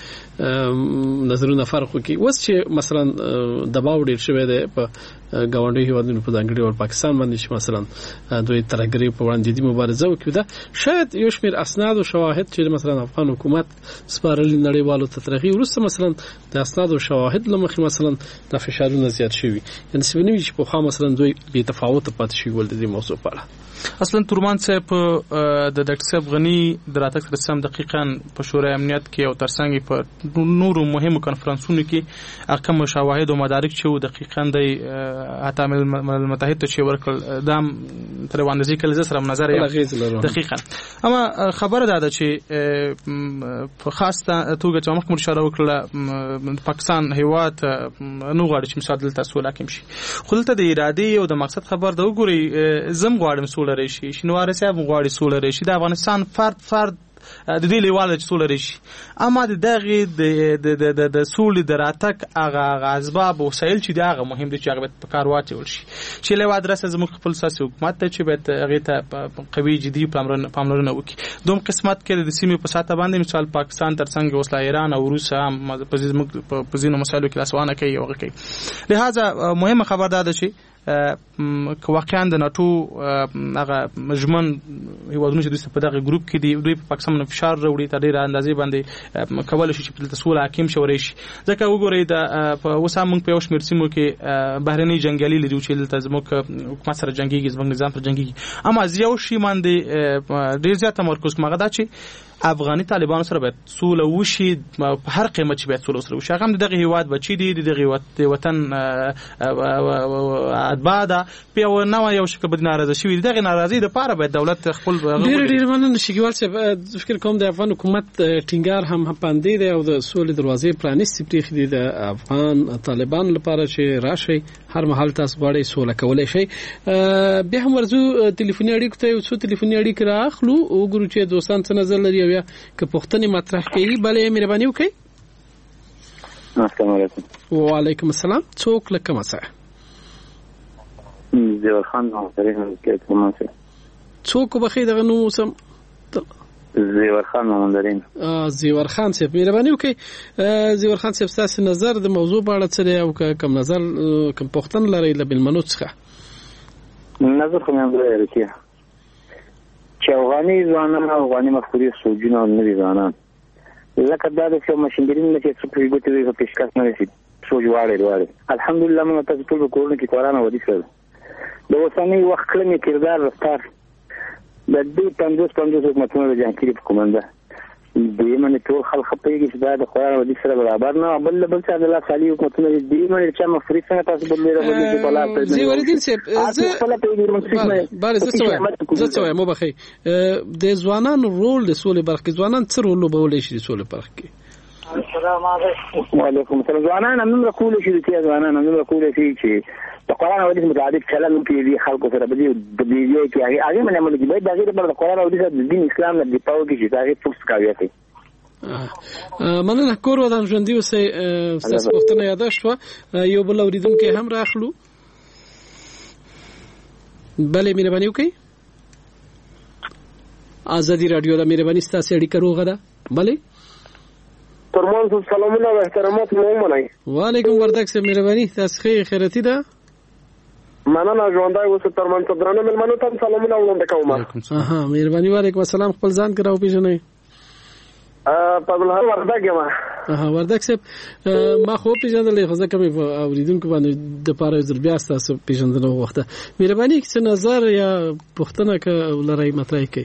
نظرونه فرق وکړي وس چې مثلا دباو ډیر شوی دی په ګاونډي هیوادونو په ځانګړي او پاکستان باندې چې مثلا دوی ترګری په وړاندې دي مبارزه وکړي دا شاید یو شمېر اسناد او شواهد چې مثلا افغان حکومت سپارل نړیوالو ته ترغیب ورسته مثلا د اسناد او شواهد لمخې مثلا د فشارونو زیات شوي یعنی سبنوي چې په خامه مثلا دوی بې تفاوت پاتې شي ول د دې موضوع په اړه اصلا تورمان صاحب د ډاکټر صاحب غنی د راتګ سره سم دقیقاً په شورای امنیت کې او ترڅنګ په نورو مهمو کنفرانسونو کې احکام شواهد او مدارک چې دقیقاً د اتحاد المتحد ته ورکړل دام تر باندې ځکه سره نظر یې دقیقاً اما خبره ده چې په خاص توګه چې موږ اشاره وکړه پاکستان هیواد نو غواړي چې مثال دلته سوله کې شي خو دلته د ارادې او د مقصد خبر ده وګوري زم غواړم سوله راشي شنواره صاحب غواړي سوله راشي د افغانستان فرد د دې لیواله چې سوله راشي اما د دغه د سولې د راتک هغه اسباب او وسایل چې دغه مهم دي چې هغه په کار واچول شي چې له ادرسه زموږ خپل سیاسي حکومت ته چې به هغه ته قوي جدي پاملرنه وکړي دوم قسمت کې د سیمې په ساته باندې مثال پاکستان ترڅنګ وسله ایران او روس هم په ځینو مسایلو کې لاسوانه کوي او کوي لہذا مهمه خبر ده چې که واقعا د ناتو هغه مجمن هیوادونو چې دوی په دغه ګروپ کې دي دوی په پاکستان باندې فشار راوړي تر ډیره اندازې باندې کولای شي چې په سوله حاکم شي ورشي ځکه وګورئ د وسامنګ په یو شمېر سیمو کې بهرني جنگیالي لري چې دلته زموږ حکومت سره جنگيږي زموږ نظام پر جنگيږي اما یو شی باندې ډیر زیات تمرکز مغه دا چې افغاني طالبانو سره باید سوله وشي په هر قیمت چې باید سوله سره وشي هغه دغه هیواد بچی دي دغه وطن اتباع ده په نو یو شکل بد ناراضه شوی دغه ناراضي د پاره باید دولت خپل ډیر مننه شګوال چې فکر کوم د افغان حکومت ټینګار هم پاندې دی او د سولې دروازې پرانیستي پرېخ دي د افغان طالبان لپاره چې راشي هر محل تاسو غواړئ سوله کولای شي به هم ورزو ټلیفوني اړیکو ته یو څو ټلیفوني اړیکې راخلو او ګورو چې دوستان څه نظر لري یا که پښتني مطرح کوي بلې مهرباني وکړئ السلام علیکم وعلیکم السلام څوک لکه مسا زیور خان نو سره کې کومه څوک بخې دغه نو سم زیور خان مامندرین. زیور خان صاحب مهرباني وکړئ. زیور خان صاحب تاسو نظر د موضوع په اړه څه دی او کوم نظر کوم پوښتنه لرئ له بلمنو څخه؟ نظر خو مې لري چې افغاني ځوانان او افغاني مفکورې سوجونه نوي ځوانان لکه دا د ماشینګرین نه چې څه پیښ کوي په پیشکش نه شي سوج واړي الحمدلله موږ تاسو ټول کورونه کې قرآن ودی کړل د اوسنۍ وخت کلمې کردار رفتار د دې 50 حکومتونو د جانکيري په کومنده دې باندې ټول خلک پیږي چې دا د قرآن ودی سره برابر نه بل څه د الله تعالی حکومتونو دې باندې چې مفرې څنګه تاسو بللې راغلي په لاس زی وردین صاحب زه څه وایم مبخي د ځوانانو رول د سولې برخه ځوانان څه رول لوبولای شي د سولې برخه کې؟ السلام علیکم ځوانان هم رکول شي چې ځوانان هم رکول شي چې د قرآن ودی متعارف چلن کې دي خلکو سره د دې کې هغه باندې عمل کوي دا غیر د قرآن ودی د دین اسلام نه دی پاو کې چې دا فوکس کوي مننه کور ودان ژوندۍ اوسئ. ستاسو پوښتنه یاد شوه یو بل اوریدونکي هم راخلو. بلې مهرباني وکړئ. ازادي رادیو د مهرباني ستاسو اړیکه روغه ده. بلې ترمن سلامونه او احترامات مو منئ. وعلیکم وردک صاحب مهرباني تاسو خیرتي ده. مننه ژوندۍ اوسئ ترمن درنه ملمنو ته سلامونه وړاندې کوم. مهرباني وعلیکم السلام خپل ځان کراو پیژنئ. پدله وردک یم. وردک صاحب ما خو پیژندلې خو ځکه مې اوریدونکو باندې د پاره زر بیا تاسو پیژندنه وخته مهرباني څه نظر یا پوښتنه لرئ مطرح کړئ.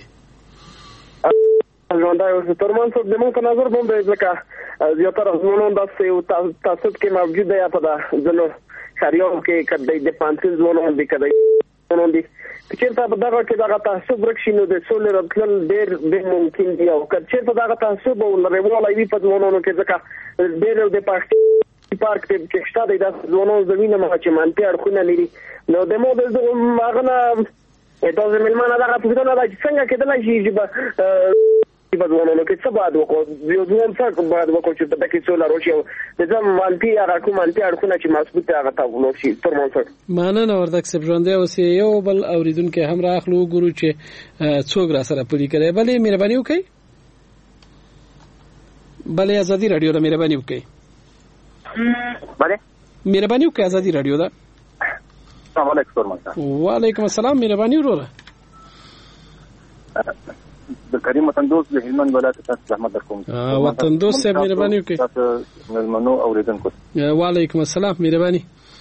ژوندۍ اوسئ ترمن څه د مونږ په نظر باندې ځکه زیاتره ځوانان داسې تاسو کې موجود دی په ځنو خریاو کې کډې د پانتل ځوانان دي کډې ځوانان دي چې په دغه کې دغه تعصب رکشینو د سولې راتلل ډېر ممکن دی او چې په دغه تعصب او لريوالای وي په ځوانانو کې ځکه ډېر د پارک کې شته د ځوانانو زمينه ما چې مانتي اړخونه لري نو د مو د ماغنه اته ملمانه دغه په دغه چې څنګه کېدلای شي چې په ځوانانو کې څه باید وکړو یو ځوان څه باید وکړو چې په دغه سولر وشي د ځم مانتي هغه کوم مانتي اړخونه چې مسبوط هغه تاغلو شي ترمن څه مننه وردک صاحب ژوندۍ اوسئ. یو بل اوریدونکو هم راخلو ګورو چې څوک را سره پوری کړي. بلې مهرباني وکړئ. بلې ازادي رادیو د مهرباني وکړئ. بلې مهرباني وکړئ ازادي رادیو دا. السلام علیکم. وعلیکم السلام مهرباني وروره. د کریم وطندوس د هلمند ولایت څخه زحمت درکوم. وطندوس صاحب مهرباني وکړئ. تاسو ملمنو اوریدونکو. وعلیکم السلام مهرباني.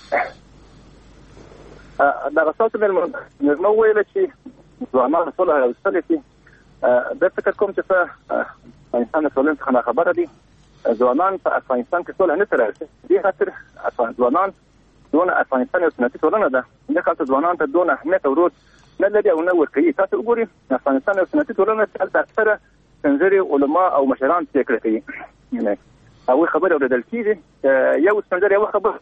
دا تاسو ملمنو ویل چې ځوانان سولې راوستل دي. د فکر کوم چې افغانستان سولې څخه خبره دي. ځوانان په افغانستان کې سولې نه ترسي. دې خاطر ځوانان دونه افغانستان یو سنتي ټولنه ده. دې خاطر ځوانان ته دونه اهمیت او رول نه لري او نه ورکوي. تاسو وګورئ افغانستان یو سنتي ټولنه چې اکثره سنجري علما او مشران فکر کوي. یعنی او خبره اوریدل کیږي یو سنجري یو خبره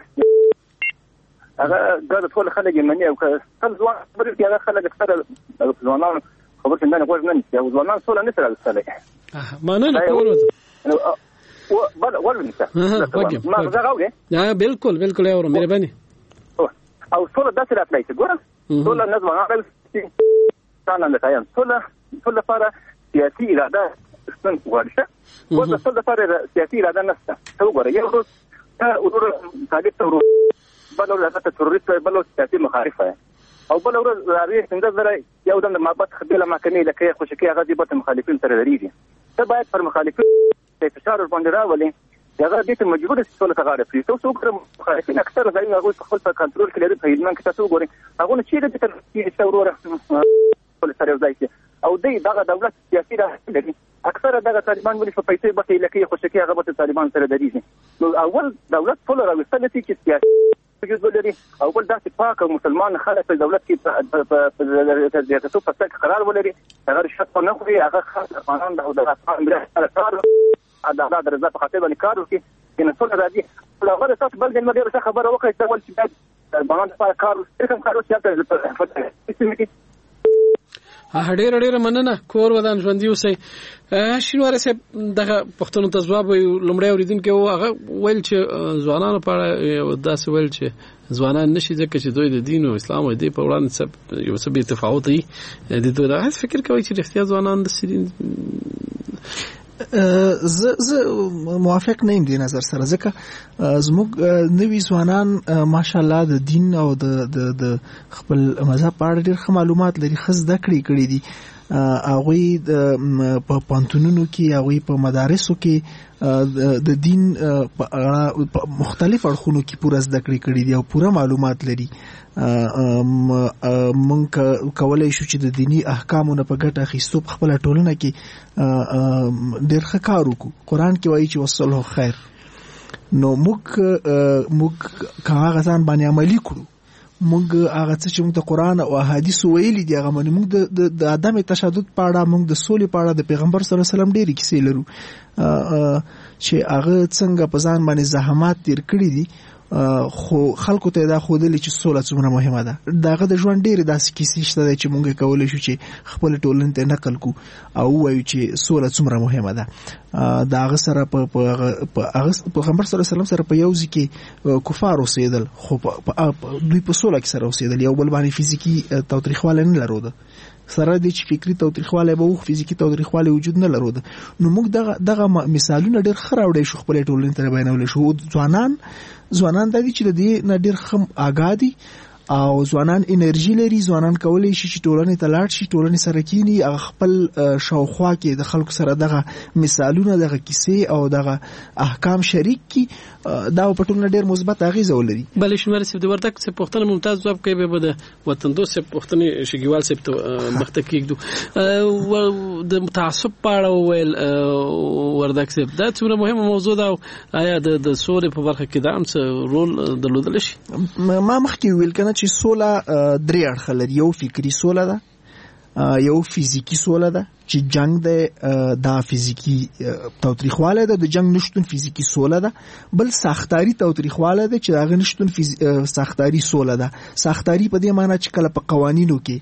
هغه د ټول خلک مني او خپل ځوان خبره کوي هغه خلک اکثره ځوانان خبره څنګه نه غوښنه نه یو ځوانان سول نه سره وسله. مننه کوم ولنسه ما زغاوګه بالکل اورم مهرباني او سول داسې راتلای چې ګوره سول نه ځوانان څنګه نه کایم سول لپاره سیاسي اراده ستن ورشه ورته سول لپاره سیاسي اراده نشته. وګوره یو ورځ ورور طالب ته ورور بل ورځ ته تروریست بل ورځ سیاسي مخالفه او بل ورځ راوي څنګه زره یو دم محبت خپل محکمې لکه خوشکی هغه د مخالفین سره لري. ته باید پر مخالفین فشار باندې راولي هغه دې ته مجبور شي ټول څنګه راځي. تاسو وګورئ مخالفین اکثر ځای هغه خپل په کنټرول کې لري. په هیلمن کې تاسو وګورئ هغه چې د څوروره خپل سره ځای او دې دغه دولت سیاسي راځي. اکثر دغه طالبان ولې په پیسې به لکه خوشکی هغه به طالبان سره دري. نو اول دولت ټول راوستل چې سیاسي لري او بل داسې پاک او مسلمان خلک په دولت کې په ځاتو په څیر قرار ولري. هغه رشوت نه خوري هغه قانون او د افغان ملت کار عدالت رضا په خاطر باندې کار وکړي. ان ټول راځي هغه تاسو بل د مدیر څخه خبره وکړي چې ول چې باندې کار کوم کار وکړي ډېر مننه. کور ودان ژوندي اوسئ. شینواری صاحب دغه پښتنو ته ځواب لومړی اوریدونکي هغه ویل چې ځوانانو په اړه داسې ویل چې ځوانان نشي ځکه چې دوی د دین او اسلام او دې په وړاندې یو څه بې تفاوت دي. د دوی دا فکر کوي چې رښتیا ځوانان د سیدین زه موافق نه یم د نظر سره، ځکه زموږ نوی ځوانان ماشاءالله د دین او د خپل مذهب په اړه ډېر ښه معلومات لري، ښه زده کړې دي. هغوی په پانتونونو کې، هغوی په مدارسو کې د دین په اړه مختلف اړخونو کې پوره زده کړې دي او پوره معلومات لري. مونږ کولای شو چې د دینی احکامو نه په ګټه اخیستو په خپله ټولنه کې ډېر ښه کار وکړو. قرآن کې وایي چې والصلح خیر. نو موږ که هغه ځان باندې عملي کړو، موږ هغه څه چې موږ د قرآن او احادیثو ویلي دي هغه باندې موږ د عدم تشدد په اړه، موږ د سولې په اړه د پیغمبر صلی الله علیه وسلم ډېرې کیسې لرو چې هغه څنګه په ځان باندې زحمات تیر کړي دي، خو خلکو ته دا ښودلي چې سوله څومره مهمه ده. دغه د ژوند ډېرې داسې کیسې شته دی چې موږ کولی شو چې خپل ټولنې ته نقل کړو او ووایو چې سوله څومره مهمه ده. د هغه سره پیغمبر صلی الله علیه وسلم سره په یو ځای کې کفار اوسېدل، خو دوی په سوله کې سره اوسېدل، یو بل باندې فزیکي تاوتریخوالی نه لرلوده. سره دې چې فکري تاوتریخوالی به و، فزیکي تاوتریخوالی وجود نه لرلوده. نو موږ دغه مثالونه ډېر ښه راوړی شو، خپلې ټولنې ته بیانولی شو. ځوانان دا دي چې د دې نه ډېر ښه آګاه دي او ځوانان انرژي لري. ځوانان کولی شي چې ټولنې ته لاړ شي، ټولنې سره کینی، هغه خپل شاوخوا کې د خلکو سره دغه مثالونه، دغه کیسې او دغه احکام شریک کی. دا په ټولنه ډېر مثبت اغیزه ولري. بلې شمیر صاحب د وردګ څخه پوښتنه ممتاز ځواب کوي به د وطن دوست صاحب پوښتنه شګیوال صاحب ته مخته کېږدو. د تعصب په اړه ویل وردګ صاحب دا څومره مهمه موضوع ده، آیا د سولې په برخه کې دا هم څه رول درلودلی شي؟ ما مخکې ویل کنه چې سوله درې اړخه لري. یو فکری سوله ده، یو فزیکی سوله ده چې جنگ ده، دا فزیکی تاوتریخواله ده، د جنگ نشتون فزیکی سوله ده. بل ساختاری تاوتریخواله ده چې داغه نشتون ساختاری سوله ده. ساختاری په دې معنی چې کله په قوانینو کې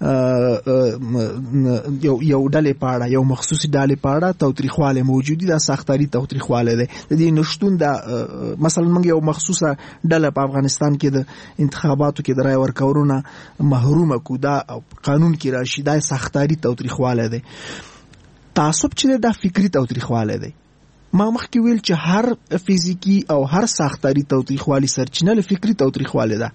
یو ډلې پاړه، یو مخصوصي ډلې پاړه تاوتریخواله موجودي، دا ساختاری تاوتریخواله ده. د دې نشتون دا مثلا موږ یو مخصوصه ډله په افغانستان کې د انتخاباتو کې د رای ورکولو نه محروم کو، دا قانون کې راشي، دا ساختاری تاوتریخواله ده. تعصب چې دا فکری تاوتریخواله ده. ما مخکې ویل چې هر فزیکی او هر ساختاری تاوتریخوالی سرچینه له فکری تاوتریخواله ده.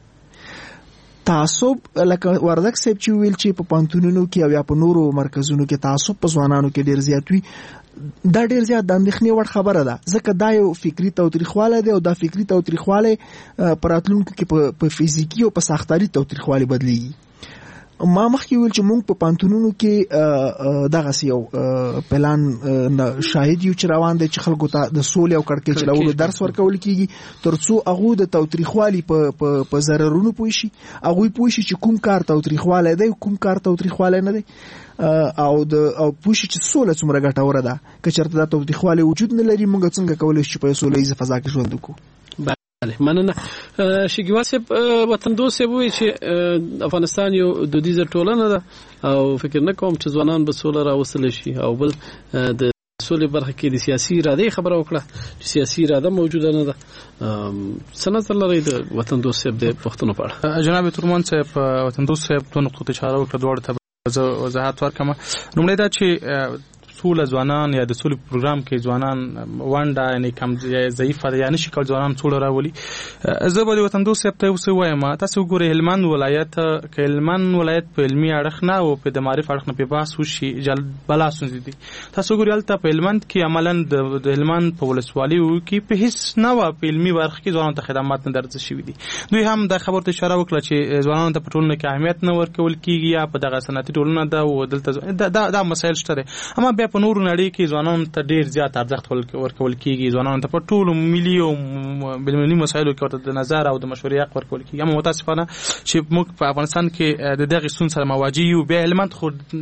تعصب لکه وردګ صاحب چې ویل چې په پانتونونو کې او یا په نورو مرکزونو کې تعصب په ځوانانو کې ډیر زیات وي، دا ډیر زیات د اندېښنې وړ خبره ده، ځکه دا یو فکری تاوتریخوالی دی او دا فکری تاوتریخوالی په راتلونکو کې په فزیکي او په ساختاري تاوتریخوالی بدلیږي. ما مخکې ویل چې موږ په پانتونونو کې دغسې یو پلان شاهد یو چې روان دی چې خلکو ته د سولې او کړکېچ چلولو درس ورکول کېږي، تر څو هغوی د تاوتریخوالي په ضررونو پوه شي، هغوی پوه شي چې کوم کار تاوتریخوالی دی، کوم کار تاوتریخوالی نه دی، او پوه شي چې سوله څومره ګټوره ده. که چېرته دا تاوتریخوالی وجود نه لري، موږ څنګه کولی شو چې په یو سوله ییزه فضا کې ژوند وکړو. مننه. شګیوال صاحب وطن دوست صاحب وایي چې افغانستان یو دودیزه ټولنه ده او فکر نه کوم چې ځوانان به سوله راوستلی شي. او بل د سولې برخه کې د سیاسي ارادې خبره وکړه چې سیاسي اراده موجوده نه ده. څه نظر لرئ د وطن دوست صاحب د پوښتنو په اړه؟ جناب ترمان صاحب وطن دوست صاحب دوه نقطو ته اشاره وکړه، دواړو ته وضاحت ورکړم. لومړی دا چې سوله ځوانان یا د سولې پروګرام کې ځوانان ونډه یعنې کم ضعیفه ده یا نشي کولی ځوانان سوله راولي. زه به د وطن دوست صاحب ته یو څه ووایم. تاسې وګورئ هلمند ولایت، که هلمند ولایت په علمي اړخ نه او په د معرف اړخ نه پې بحث وشي، بلا ستونزې دي. تاسو وګورئ هلته په هلمند کې عملا د هلمند په ولسوالیو کې په هېڅ نه وه په علمي برخه کې ځوانانو ته خدمات نه درځ شوي دي. دوی هم دا خبرو ته اشاره وکړه چې ځوانانو ته په ټولنه کې اهمیت نه ورکول کېږي یا په دغه صنعتي ټولنه ده او دلته دا مسایل شته دی. اما بیا په نورو نړۍ کې ځوانانو ته ډېر زیات ارزښت ورکول کېږي، ځوانانو ته په ټولو ملي او بین‌المللي مسایلو کې ورته د نظر او د مشورې حق ورکول کېږي. اما متاسفانه چې موږ په افغانستان کې د دغې ستونزې سره مواجه یو. بیا هلمند خو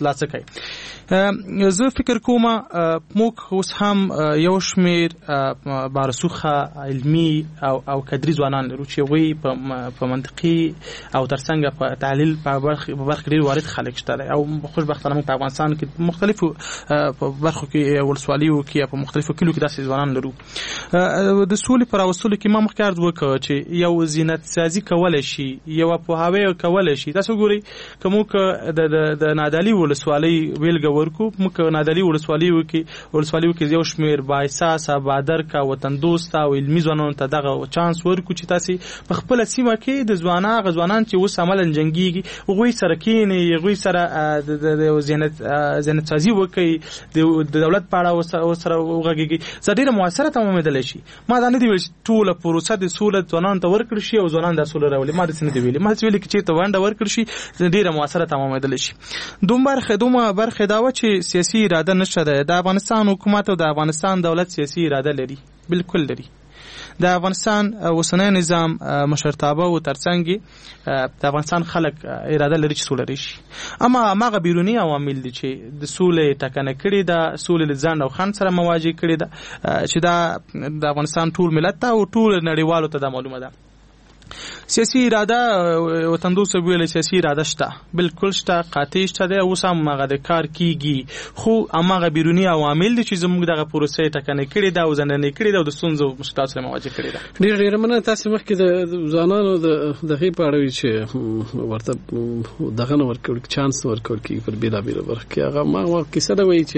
لا څه کوي. زه فکر کوم موږ اوس هم یو شمیر بارسوخه علمي او کدري ځوانان لرو چې وی په منطقي او ترڅنګ په تحلیل په برخه ډیر وارد خلک شته او خوشبختانه موږ په افغانستان کې په مختلفو برخو کې ولسوالیو کې په مختلفو کلیو کې داسې ځوانان لرو. د سولې پر راوستلو کې ما مخکې عرض وکړ چې یو زینت سازي کولای شي یو پوهاوی کولای شي. تاسو ګورئ که موږ د نادعلي ولسوالۍ ویلګه ورکو موږ نادعلي ولسوالیو کې یو شمیر بااحساسه بادرکه وطن دوسته او علمي ځوانانو ته دغه چانس ورکو چې تاسې په خپله سیمه کې د ځوانان چې اوس عملا جنګېږي هغوی سره کښېنئ هغوی سره د زینت سازي وکړئ د دولت په اړه سره وغږېږئ زه ډېره مؤثره تمامېدلی شي. ما دا نه دي ویل چې ټوله پروسه د سوله ځوانانو ته ورکړل شي او ځوانان دا سوله راولي. ما داسې نه دي ویلي. ما داسې ویلي چې چېرته ونډه ورکړل شي ډېره مؤثره تمامېدلی شي. دومره برخه دا وه چې سیاسي اراده نشته ده. د افغانستان حکومت او د افغانستان دولت سیاسي اراده لري بالکل لري. د افغانستان اوسنی نظام مشرتابه او ترڅنګ د افغانستان خلک اراده لري چې سوله راشي اما هغه بیرونی عوامل دي چې د سولې ټکنه کړي ده سولې له ځنډ او خنډ سره مواجه کړي ده چې دا د افغانستان ټول ملت ته او ټول نړیوالو ته دا معلومه ده. سیاسي اراده وطن دوست ویل سیاسي اراده شته بالکل شته قاطع شته ده اوس هم هغه د کار کیږي خو هغه بیرونی عوامل دي چې زموږ دغه پروسې ټکنه کړي ده او ځنډ نه کړي ده او د ستونزو مشکلات سره مواجه کړي ده. ډېر مننه. تاسو مخکې د ځوانانو دغه په اړه چې ورته دغه نو ورکړ چانس ورکړ کی پر بیلا بیلا ورکه هغه ما کیسه ده وایي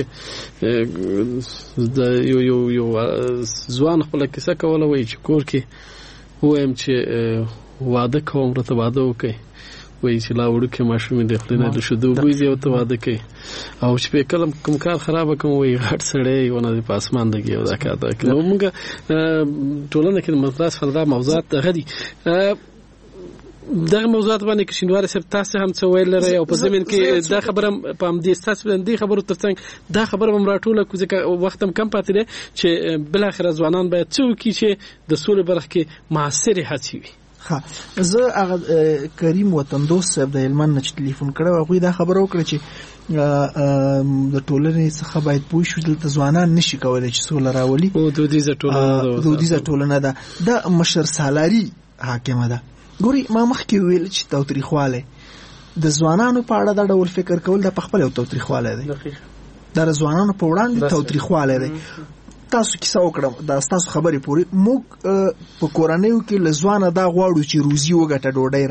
چې د یو ځوان خپل کیسه کوله وایي چې کور کې وایم چې واده کوم راته واده وکي وایي چې لا وړوکې ماشومې د خپل نه د شودو بوی دی او ته واده کوي او چې په کلم کوم کار خراب کوم وایي غټ سړی ونه په اسمان دګي او دا کار دا نو موږ ټولنه کې مدرسه فلدا موضوعات دغه دي دغه موضوعات باندې کې شینوار صاحب تاسو هم څه ویل لري او په زمين کې دا خبره په هم دي تاسو باندې خبرو ترڅنګ دا خبره هم راټوله کوزه وخت هم کم پاتې دي چې بل اخر ځوانان باید څو کی چې د سولې برخه کې معاصره هڅې وي. ها زه هغه کریم وطن دوست صاحب د هلمند نه ټلیفون کړو هغه دا خبره وکړه چې د ټولنې څخه باید پوه شو دلته ځوانان نشي کولای چې سوله راولي او دودیزه ټولنه ده د مشر سالاري حاکمه ده. ګوري ما مخکې ویل چې تاوتریخواله د ځوانانو په اړه دا ډول فکر کول د خپل یو تاوتریخواله دی د ځوانانو په وړاندې تاوتریخواله دی. تاسو کیسه وکړم دا تاسو خبرې پوری موږ په کورنیو کې لزوانه دا غواړو چې روزي وګټه ډوډۍ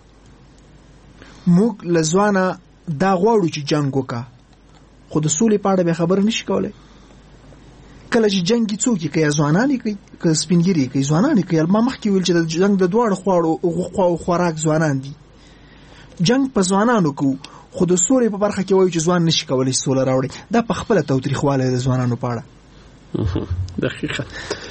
راوړه موږ لزوانه دا غواړو چې جنگ وکا خو د سولې په اړه به خبر نشي کولای. کله چې جنگ څوک کوي ځوانان کوي که سپینګری کوي ځوانان کوي ما مخکې ویل چې د جنگ د دواړو خوراک ځوانان دي جنگ په ځوانانو کو خو د سولې په برخه کې وایي چې ځوان نشي کولای سوله راوړي دا په خپل تاوتریخواله د ځوانانو په اړه دقیقاً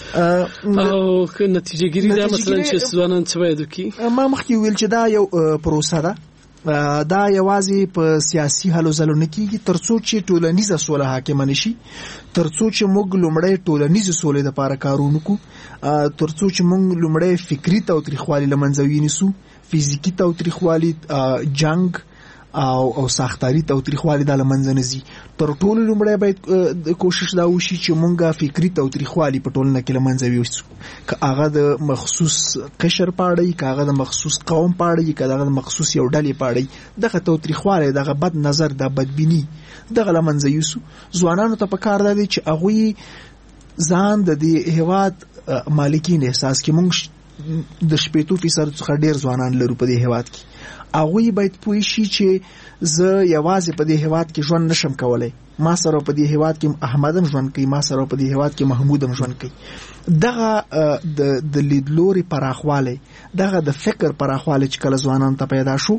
او که نتیجه گیری دا مثلا چې ځوانان څه باید وکړي ما مخکې ویل چې دا یو پروسه ده دا یوازې په سیاسي هلو ځلو نه کېږي ترڅو چې ټولنیزه سوله حاکمه نشي ترڅو چې موږ لومړی ټولنیزې سولې دپاره کارونه کوو ترڅو چې موږ لومړی فکري تاوتریخوالي له منځه وینیسو فزیکي تاوتریخوالي جنگ او ساختاري تاوتریخوالي دا له منځه نه ځي. تر ټولو لومړی باید کوشش دا وشي چې موږ فکري تاوتریخوالي په ټولنه کې له منځه یوسو که هغه د مخصوص قشر په اړه که هغه د مخصوص قوم په اړه که هغه د مخصوص یو ډلې په اړه دغه تاوتریخوالی دغه بد نظر د بدبیني دغه له منځه یوسو. ځوانانو ته پکار دی چې هغوی ځان د دې هېواد مالکین احساس کړي. موږ د 80% څخه ډېر ځوانان لرو په دې هېواد کې هغوی باید پوه شي چې زه یوازې په دې هېواد کې ژوند نشم کولی ما سره په دې هېواد کې احمد هم ژوند کوي ما سره په دې هېواد کې محمود هم ژوند کوي. دغه د لیدلوري پراخوالی دغه د فکر پراخوالی چې کله ځوانانو ته پیدا شو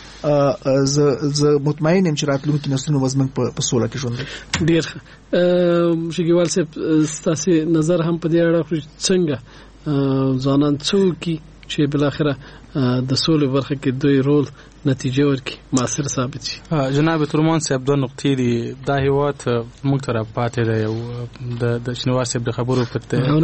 زه مطمئن یم چې راتلونکي نسلونه به زموږ په سوله کې ژوند کوي. ډېر شګیوال صاحب ستاسو نظر هم په دې اړه څنګه ځوانان څوک چې بل اخره د سولې برخه کې دوی رول نتیجه ورکړي مؤثر ثابت شي. جناب ترمان صاحب دوه نقطې دي. دا هیواد موږ ته راپاتې دی د شینوار صاحب د خبرو په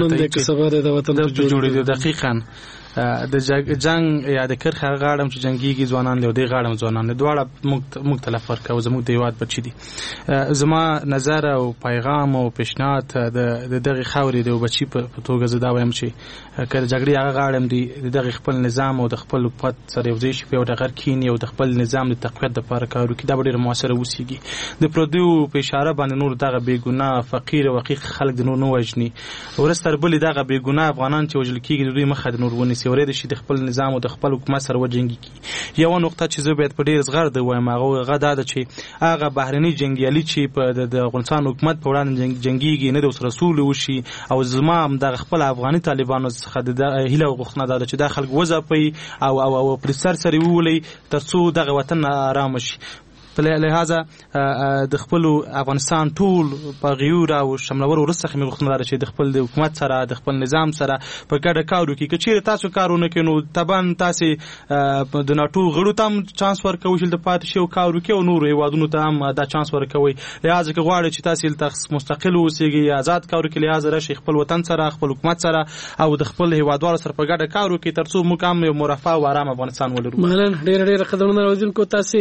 د وطن جوړېدو دقیقاً د جنگ یا د کرخه غاړم چې جنگيږي ځوانان له دې غاړم ځوانان له دواړه مختلف فرق او زموږ د هیواد بچی دي. زما نظر او پیغام او پیشنهاد د دغه خاورې د بچی په توګه زدا وایم چې کله جګړې هغه غاړم دي دغه خپل نظام او د خپل حکومت سره یو ځای شي په ډغر کینی او د خپل نظام د تقویت لپاره کار وکړي. دا ډېر موثر وسیږي. د پردیو په اشاره باندې نور دغه بیګناه فقیر او حقیق خلک د نور نه وژني ورستر بل دغه بیګناه افغانان چې وجل کیږي دوی مخه د نور ونی سیورې د شي د خپل نظام او د خپل حکومت سره وجنګي کی. یو نقطه چې زه باید په ډیر زغر د وایم هغه دا ده چې هغه بهرني جنگیالي چې په د افغانستان حکومت په وړاندې جنگيږي نه د رسول وشي او زما د خپل افغاني طالبانو څخه د هیله غوښتنه ده چې دا خلک وځپي او پر سر سره وولي ترڅو دغه وطن آرام شي. په لحاظه د خپل افغانستان ټول په غیور او شملور ورسره خمه غوښتنه لري چې د خپل د حکومت سره د خپل نظام سره په ګډه کار وکړي. چې تاسو کارونه کینو تبان تاسو د ناتو غړو تام چانس ورکوي چې د پات شو کار وکړي او نور هیوادونو ته هم دا چانس ورکوي. لہذا که غواړي چې تاسو مستقل اوسئ آزاد کار وکړي لہذا راشي خپل وطن سره خپل حکومت سره او د خپل هیوادوالو سره په ګډه کار وکړي ترڅو موږ هم یو مرفه او آرام افغانستان ولرو. مننه ډېر قدرمن راوځونکو تاسو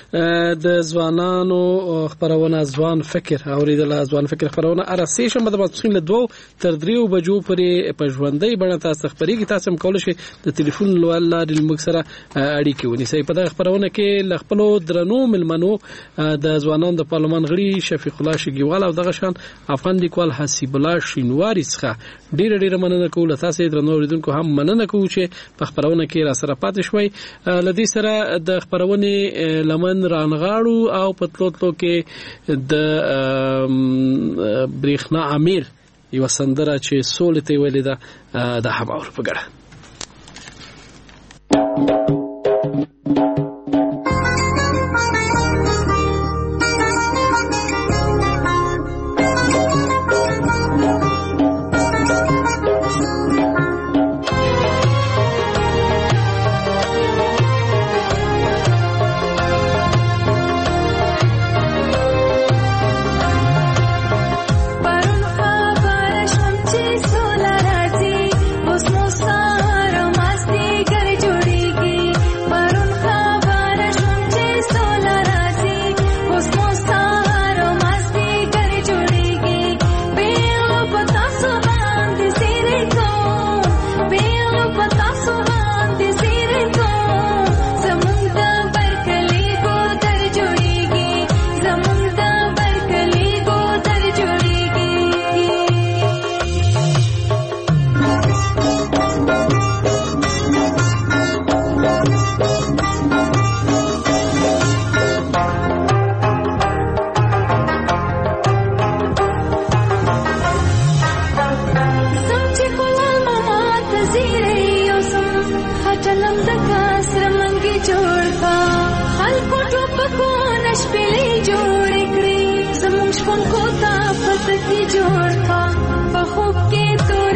د ځوانانو خبرونه ځوان فکر اوریدل ځوان فکر خبرونه ارسې شمه د ماسپښین له 2 تر 3 بجو پورې په ژوندۍ بڼه تاسو خبرېږي. تاسو هم کولای شئ د ټلیفون لارې موږ سره اړیکې ونیسئ. په دغه خبرونه کې ل خپل درنو ملمنو د ځوانانو د پارلمان غړي شفیق الله شګیوال او دغه شان افغان لیکوال حسیب الله شینواری څخه ډېر مننه کوم. تاسو درنو اوریدونکو هم مننه کوم چې په خبرونه کې را سره پاتې شوي. لدې سره د خبرونه لمن رانغاړو او پتلوتلو کې د بریښنا امیر یو سندره چې سولته ویل ده د هماور په ګړه. جوړ کا په خوب کې تو